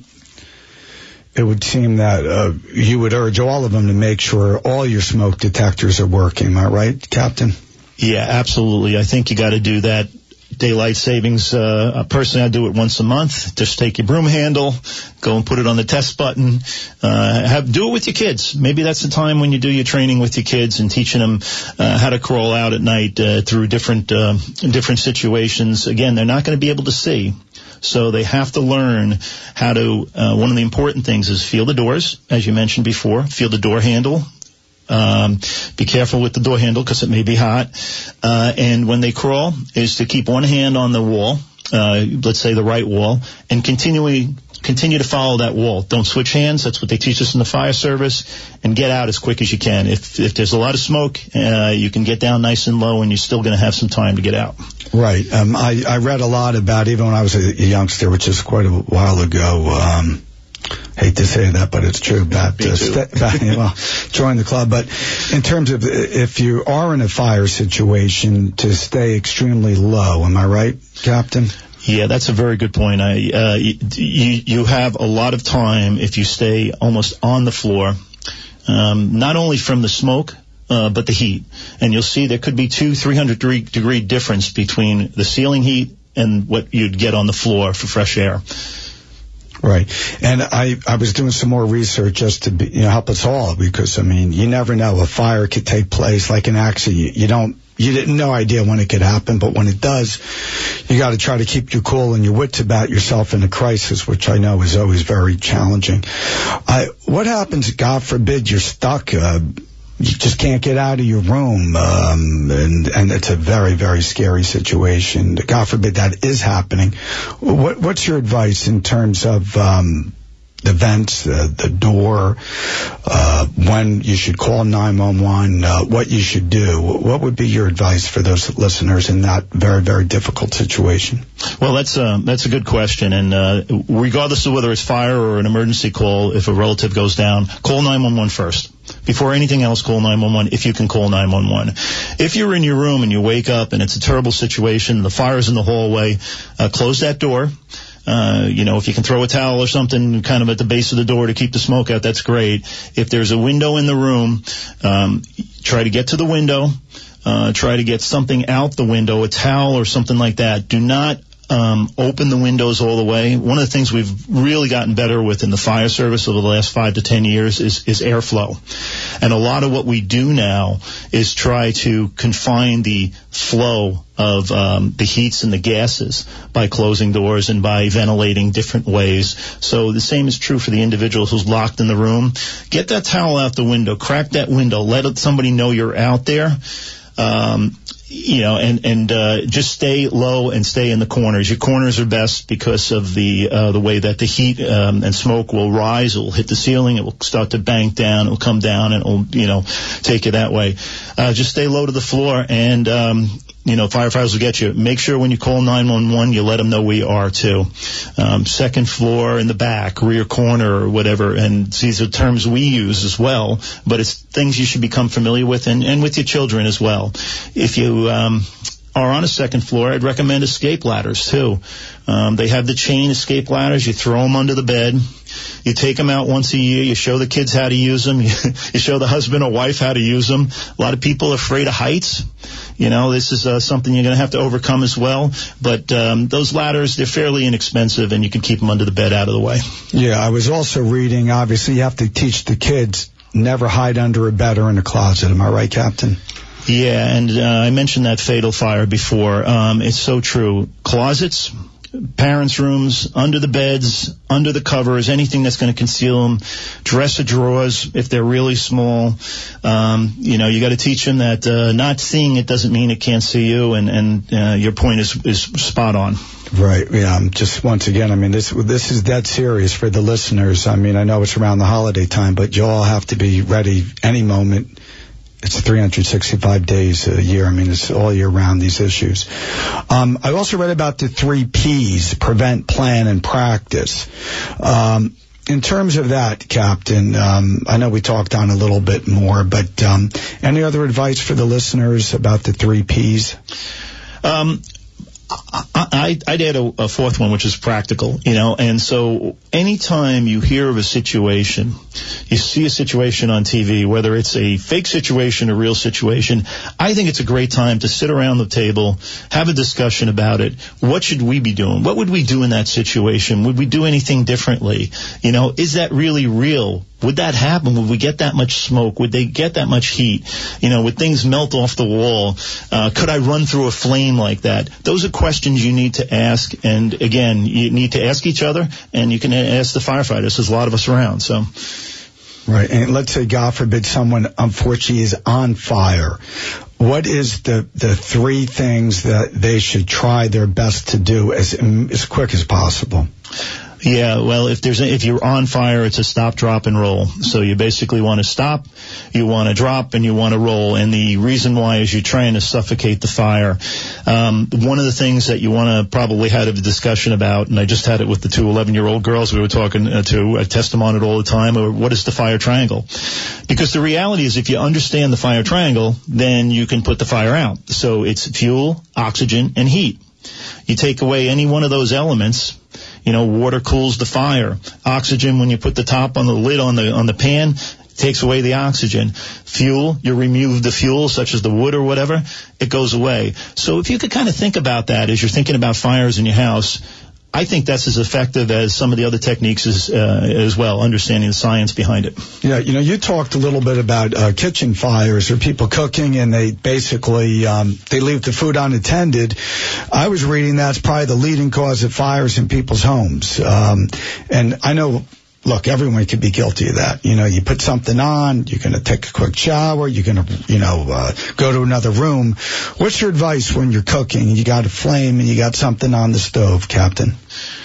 it would seem that uh, you would urge all of them to make sure all your smoke detectors are working. Am I right, Captain? Yeah, absolutely. I think you got to do that. Daylight savings, uh, personally, I do it once a month. Just take your broom handle, go and put it on the test button. Uh, have, do it with your kids. Maybe that's the time when you do your training with your kids and teaching them uh, how to crawl out at night uh, through different uh, different situations. Again, they're not going to be able to see. So they have to learn how to, uh, one of the important things is feel the doors, as you mentioned before, feel the door handle. Um, be careful with the door handle, because it may be hot. Uh, and when they crawl, is to keep one hand on the wall, uh, let's say the right wall, and continually continue to follow that wall. Don't switch hands. That's what they teach us in the fire service. And get out as quick as you can. If if there's a lot of smoke, uh, you can get down nice and low, and you're still going to have some time to get out. Right. Um, I, I read a lot about, even when I was a, a youngster, which is quite a while ago, um, hate to say that, but it's true, about uh, st- well, join the club. But in terms of if you are in a fire situation, to stay extremely low. Am I right, Captain? Yeah, that's a very good point. I, uh, you, you have a lot of time if you stay almost on the floor, um, not only from the smoke, uh, but the heat. And you'll see there could be two, three hundred degree, degree difference between the ceiling heat and what you'd get on the floor for fresh air. Right. And I, I was doing some more research just to be, you know, help us all, because, I mean, you never know. A fire could take place, like an accident. You, you don't, you didn't no idea when it could happen, but when it does, you got to try to keep your cool and your wits about yourself in a crisis, which I know is always very challenging. I, what happens, God forbid, you're stuck, uh, you just can't get out of your room, um, and, and it's a very, very scary situation. God forbid that is happening. What, what's your advice in terms of, um, the vents, uh, the door, uh, when you should call nine one one, uh, what you should do. What would be your advice for those listeners in that very, very difficult situation? Well, that's a, that's a good question. And uh, regardless of whether it's fire or an emergency call, if a relative goes down, call nine one one first. Before anything else, call nine one one if you can call nine one one. If you're in your room and you wake up and it's a terrible situation, the fire's in the hallway, uh, close that door. Uh, you know, if you can throw a towel or something kind of at the base of the door to keep the smoke out, that's great. If there's a window in the room, um, try to get to the window. Uh, try to get something out the window, a towel or something like that. Do not um, open the windows all the way. One of the things we've really gotten better with in the fire service over the last five to ten years is, is airflow. And a lot of what we do now is try to confine the flow of um, the heats and the gases by closing doors and by ventilating different ways. So the same is true for the individual who's locked in the room. Get that towel out the window, crack that window, let somebody know you're out there. Um, you know, and, and, uh, just stay low and stay in the corners. Your corners are best because of the, uh, the way that the heat, um, and smoke will rise. It will hit the ceiling. It will start to bank down. It will come down and it will, you know, take you that way. Uh, just stay low to the floor and, um, you know, firefighters will get you. Make sure when you call nine one one, you let them know where you are, too. Um, second floor in the back, rear corner, or whatever. And these are terms we use as well, but it's things you should become familiar with, and, and with your children as well. If you um, are on a second floor, I'd recommend escape ladders, too. Um, they have the chain escape ladders. You throw them under the bed. You take them out once a year. You show the kids how to use them. You, you show the husband or wife how to use them. A lot of people are afraid of heights. You know, this is uh, something you're going to have to overcome as well. But um, those ladders, they're fairly inexpensive, and you can keep them under the bed out of the way. Yeah, I was also reading, obviously, you have to teach the kids never hide under a bed or in a closet. Am I right, Captain? Yeah, and uh, I mentioned that fatal fire before. Um, it's so true. Closets, parents' rooms, under the beds, under the covers, anything that's going to conceal them, dresser drawers if they're really small. Um, you know, you got to teach them that uh, not seeing it doesn't mean it can't see you, and, and uh, your point is, is spot on. Right. Yeah. I'm just once again, I mean, this this is dead serious for the listeners. I mean, I know it's around the holiday time, but you all have to be ready any moment. It's three hundred sixty-five days a year. I mean, it's all year round, these issues. Um, I also read about the three P's, prevent, plan, and practice. Um, in terms of that, Captain, um, I know we talked on a little bit more, but um, any other advice for the listeners about the three P's? Um, I, I'd add a, a fourth one, which is practical, you know, and so anytime you hear of a situation, you see a situation on T V, whether it's a fake situation or real situation, I think it's a great time to sit around the table, have a discussion about it. What should we be doing? What would we do in that situation? Would we do anything differently? You know, is that really real? Would that happen? Would we get that much smoke? Would they get that much heat? You know, would things melt off the wall? Uh, could I run through a flame like that? Those are questions you need to ask. And again, you need to ask each other, and you can ask the firefighters. There's a lot of us around, so. Right. And let's say, God forbid, someone unfortunately is on fire. What is the, the three things that they should try their best to do as, as quick as possible? Yeah, well, if there's a, if you're on fire, it's a stop, drop, and roll. So you basically want to stop, you want to drop, and you want to roll. And the reason why is you're trying to suffocate the fire. Um, one of the things that you want to probably have a discussion about, and I just had it with the two eleven-year-old girls we were talking uh, to, I test them on it all the time, or what is the fire triangle? Because the reality is if you understand the fire triangle, then you can put the fire out. So it's fuel, oxygen, and heat. You take away any one of those elements. You know, water cools the fire. Oxygen, when you put the top on the lid on the on the pan, takes away the oxygen. Fuel, you remove the fuel, such as the wood or whatever, it goes away. So if you could kind of think about that as you're thinking about fires in your house, I think that's as effective as some of the other techniques as, uh, as well, understanding the science behind it. Yeah, you know, you talked a little bit about uh, kitchen fires or people cooking and they basically um, they leave the food unattended. I was reading that's probably the leading cause of fires in people's homes. Um, and I know, look, everyone could be guilty of that. You know, you put something on, you're going to take a quick shower, you're going to, you know, uh, go to another room. What's your advice when you're cooking and you got a flame and you got something on the stove, Captain?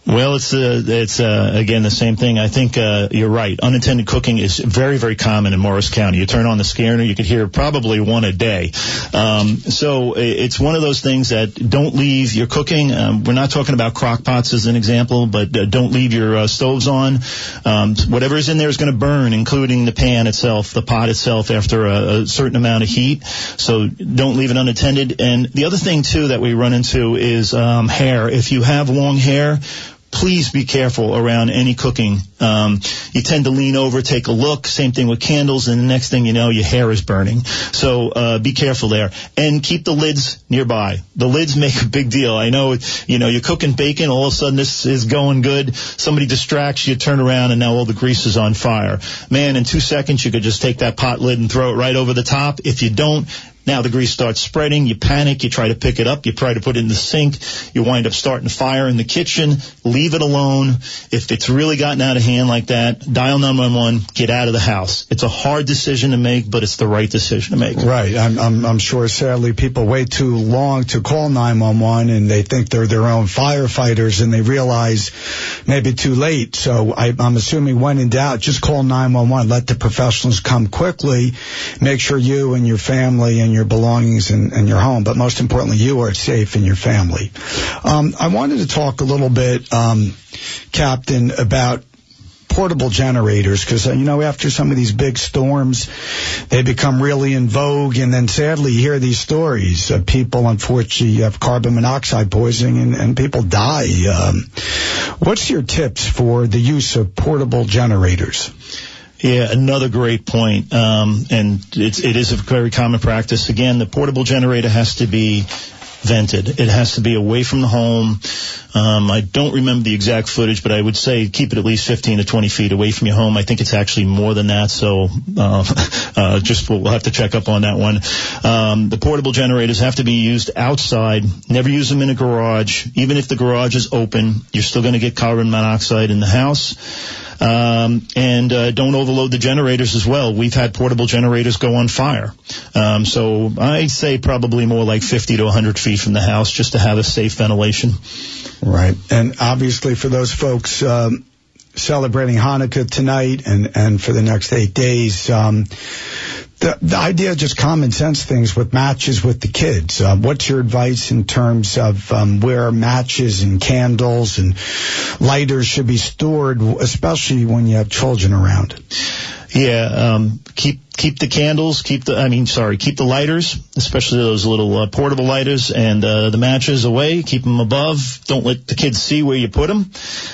Well, it's uh, it's uh, again the same thing. I think uh, you're right. Unintended cooking is very, very common in Morris County. You turn on the scanner, you could hear probably one a day. Um, so it's one of those things that don't leave your cooking. Um, we're not talking about crock pots as an example, but uh, don't leave your uh, stoves on. Um, whatever is in there is going to burn, including the pan itself, the pot itself, after a, a certain amount of heat. So don't leave it unattended. And the other thing too that we run into is um, hair. If you have long hair, please be careful around any cooking. Um, you tend to lean over, take a look. Same thing with candles, and the next thing you know, your hair is burning. So uh, be careful there, and keep the lids nearby. The lids make a big deal. I know, you know, you're cooking bacon. All of a sudden, this is going good. Somebody distracts you, turn around, and now all the grease is on fire. Man, in two seconds, you could just take that pot lid and throw it right over the top. If you don't, now the grease starts spreading. You panic. You try to pick it up. You try to put it in the sink. You wind up starting a fire in the kitchen. Leave it alone. If it's really gotten out of hand like that, dial nine one one. Get out of the house. It's a hard decision to make, but it's the right decision to make. Right. I'm, I'm, I'm sure, sadly, people wait too long to call nine one one, and they think they're their own firefighters, and they realize maybe too late. So I, I'm assuming when in doubt, just call nine one one. Let the professionals come quickly. Make sure you and your family and your belongings and, and your home, but most importantly, you are safe in your family. Um, I wanted to talk a little bit, um, Captain, about portable generators, because, uh, you know, after some of these big storms, they become really in vogue, and then sadly you hear these stories of people, unfortunately, have carbon monoxide poisoning, and, and people die. Um, what's your tips for the use of portable generators? Yeah, another great point. Um, and it's, it is a very common practice. Again, the portable generator has to be vented. It has to be away from the home. Um, I don't remember the exact footage, but I would say keep it at least fifteen to twenty feet away from your home. I think it's actually more than that, so uh, uh, just we'll have to check up on that one. Um, the portable generators have to be used outside. Never use them in a garage. Even if the garage is open, you're still going to get carbon monoxide in the house. Um, and uh, don't overload the generators as well. We've had portable generators go on fire. Um, so I'd say probably more like fifty to one hundred feet from the house, just to have a safe ventilation. Right. And obviously for those folks um, celebrating Hanukkah tonight and, and for the next eight days, um, the, the idea of just common sense things with matches with the kids. Uh, what's your advice in terms of um, where matches and candles and lighters should be stored, especially when you have children around? Yeah, um, keep keep the candles, keep the, I mean, sorry, keep the lighters, especially those little uh, portable lighters, and uh, the matches away. Keep them above. Don't let the kids see where you put them.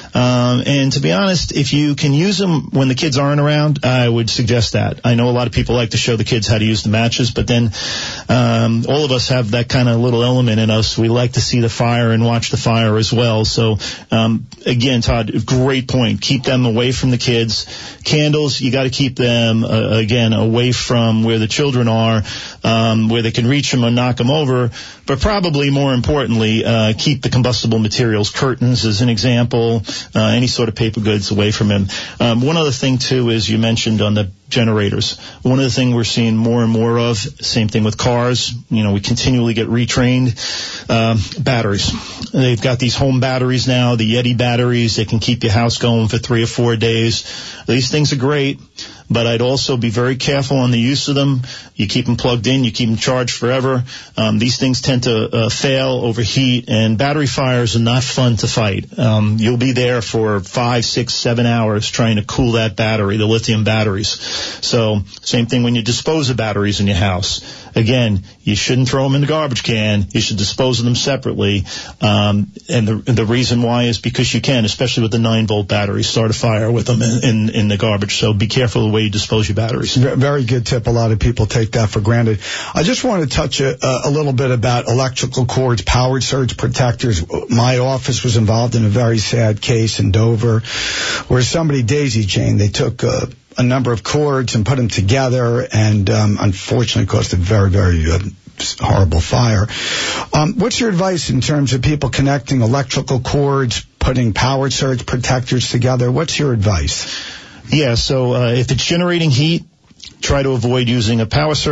Um, and to be honest, if you can use them when the kids aren't around, I would suggest that. I know a lot of people like to show the kids how to use the matches, but then um, all of us have that kind of little element in us. We like to see the fire and watch the fire as well. So, um, again, Todd, great point. Keep them away from the kids. Candles, you got to keep them, uh, again, away from where the children are, um, where they can reach them or knock them over. But probably more importantly, uh, keep the combustible materials, curtains as an example, uh, any sort of paper goods away from him. Um, one other thing, too, is you mentioned on the generators. One of the things we're seeing more and more of, same thing with cars, you know, we continually get retrained, um, batteries. They've got these home batteries now, the Yeti batteries. They can keep your house going for three or four days. These things are great, but I'd also be very careful on the use of them. You keep them plugged in, you keep them charged forever. Um, these things tend to uh, fail, overheat, and battery fires are not fun to fight. Um, you'll be there for five, six, seven hours trying to cool that battery, the lithium batteries. So same thing when you dispose of batteries in your house. Again, you shouldn't throw them in the garbage can. You should dispose of them separately. Um, and the, the reason why is because you can, especially with the nine volt batteries, start a fire with them in, in, in the garbage. So be careful the way you dispose your batteries. Very good tip. A lot of people take that for granted. I just want to touch a, a little bit about electrical cords, powered surge protectors. My office was involved in a very sad case in Dover where somebody daisy chained. They took a, a number of cords and put them together, and um, unfortunately caused a very, very uh, horrible fire. Um, what's your advice in terms of people connecting electrical cords, putting powered surge protectors together? What's your advice? Yeah, so uh, if it's generating heat, try to avoid using a power surge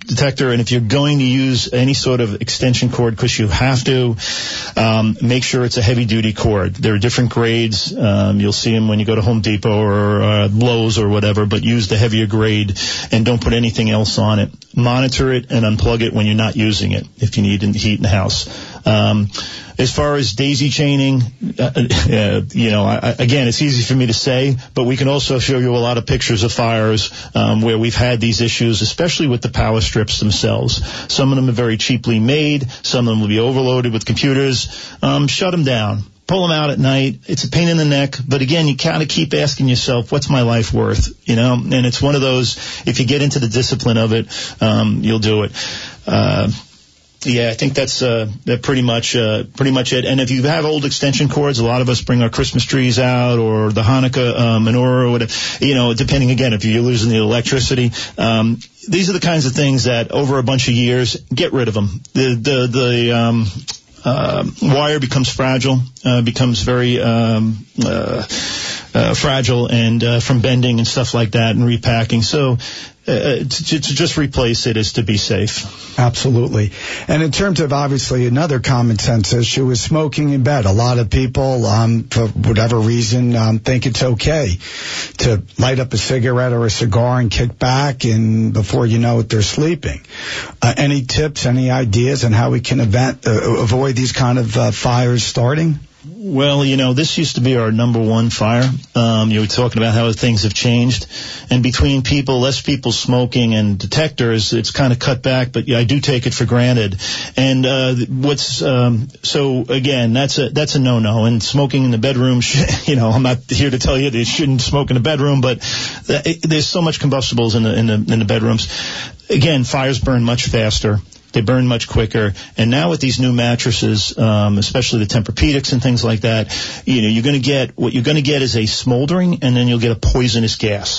detector, and if you're going to use any sort of extension cord, because you have to, um, make sure it's a heavy-duty cord. There are different grades. Um, you'll see them when you go to Home Depot or uh, Lowe's or whatever, but use the heavier grade and don't put anything else on it. Monitor it and unplug it when you're not using it if you need heat in the house. Um, as far as daisy chaining, uh, uh, you know, I, again, it's easy for me to say, but we can also show you a lot of pictures of fires um, where we've had these issues, especially with the power strips themselves. Some of them are very cheaply made. Some of them will be overloaded with computers. Um, shut them down. Pull them out at night. It's a pain in the neck, but again, you kind of keep asking yourself, what's my life worth? You know, and it's one of those, if you get into the discipline of it, um, you'll do it. Uh, Yeah, I think that's uh, that pretty much uh, pretty much it. And if you have old extension cords, a lot of us bring our Christmas trees out or the Hanukkah uh, menorah, or whatever, you know, depending again if you're losing the electricity. Um, these are the kinds of things that over a bunch of years, get rid of them. The the the um, uh, wire becomes fragile, uh, becomes very um, uh, uh, fragile, and uh, from bending and stuff like that, and repacking. So. Uh, to, to just replace it is to be safe. Absolutely. And in terms of obviously another common sense issue is smoking in bed. A lot of people, um, for whatever reason, um, think it's okay to light up a cigarette or a cigar and kick back, and before you know it, they're sleeping. Uh, any tips, any ideas on how we can event, uh, avoid these kind of uh, fires starting? Well, you know, this used to be our number one fire. Um, you were talking about how things have changed. And between people, less people smoking and detectors, it's kind of cut back, but yeah, I do take it for granted. And, uh, what's, um, so again, that's a, that's a no-no. And smoking in the bedroom, you know, I'm not here to tell you that you shouldn't smoke in the bedroom, but it, there's so much combustibles in the, in the, in the bedrooms. Again, fires burn much faster. They burn much quicker. And now with these new mattresses, um, especially the Tempur-Pedics and things like that, you know, you're going to get, what you're going to get is a smoldering, and then you'll get a poisonous gas.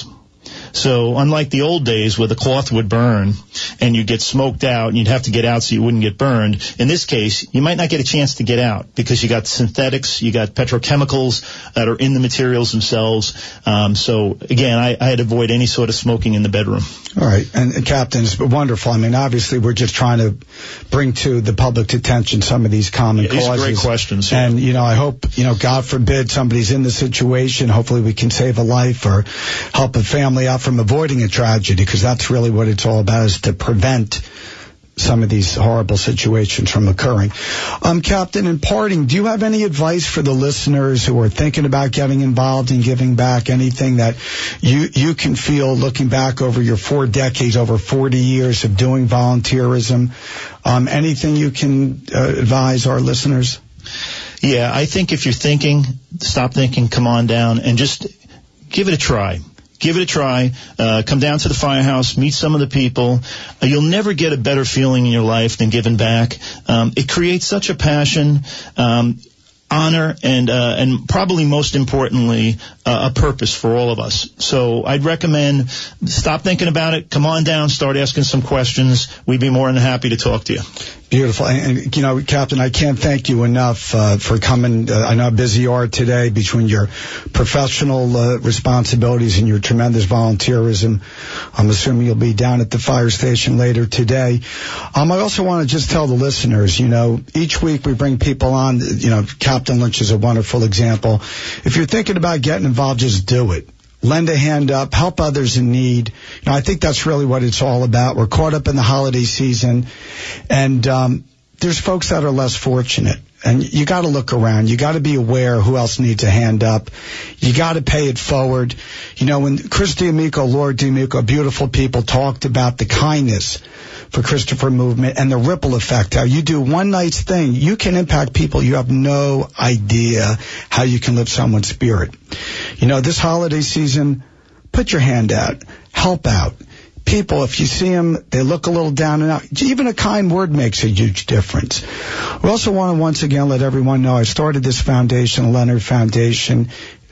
So unlike the old days where the cloth would burn and you'd get smoked out and you'd have to get out so you wouldn't get burned, in this case, you might not get a chance to get out because you got synthetics, you got petrochemicals that are in the materials themselves. Um, so, again, I, I'd avoid any sort of smoking in the bedroom. All right. And, and Captain, it's wonderful. I mean, obviously, we're just trying to bring to the public's attention some of these common yeah, these causes. These are great questions. Yeah. And, you know, I hope, you know, God forbid somebody's in the situation. Hopefully we can save a life or help a family out from avoiding a tragedy, because that's really what it's all about, is to prevent some of these horrible situations from occurring. Um, Captain, in parting, do you have any advice for the listeners who are thinking about getting involved and giving back? Anything that you you can feel looking back over your four decades, over forty years of doing volunteerism? Um, anything you can uh, advise our listeners? Yeah, I think if you're thinking, stop thinking, come on down, and just give it a try. Give it a try. Uh, come down to the firehouse, meet some of the people. Uh, you'll never get a better feeling in your life than giving back. Um, it creates such a passion, um, honor, and uh, and probably most importantly, uh, a purpose for all of us. So I'd recommend stop thinking about it. Come on down, start asking some questions. We'd be more than happy to talk to you. Beautiful. And, and, you know, Captain, I can't thank you enough uh, for coming. Uh, I know how busy you are today between your professional uh, responsibilities and your tremendous volunteerism. I'm assuming you'll be down at the fire station later today. Um, I also want to just tell the listeners, you know, each week we bring people on. You know, Captain Lynch is a wonderful example. If you're thinking about getting involved, just do it. Lend a hand up, help others in need. You know, I think that's really what it's all about. We're caught up in the holiday season, and um, there's folks that are less fortunate. And you got to look around. You got to be aware who else needs a hand up. You got to pay it forward. You know, when Chris D'Amico, Lord D'Amico, beautiful people, talked about the kindness for Christopher movement and the ripple effect, how you do one night's thing, you can impact people. You have no idea how you can lift someone's spirit. You know, this holiday season, put your hand out, help out. People, if you see them, they look a little down and out. Even a kind word makes a huge difference. We also want to once again let everyone know I started this foundation, the Leonard Foundation.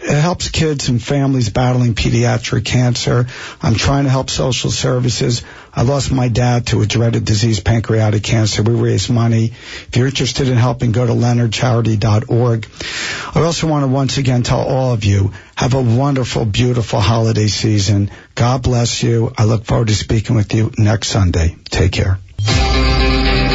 it helps kids and families battling pediatric cancer. I'm trying to help social services. I lost my dad to a dreaded disease, pancreatic cancer. We raise money. If you're interested in helping, go to leonard charity dot org. I also want to once again tell all of you, have a wonderful, beautiful holiday season. God bless you. I look forward to speaking with you next Sunday. Take care.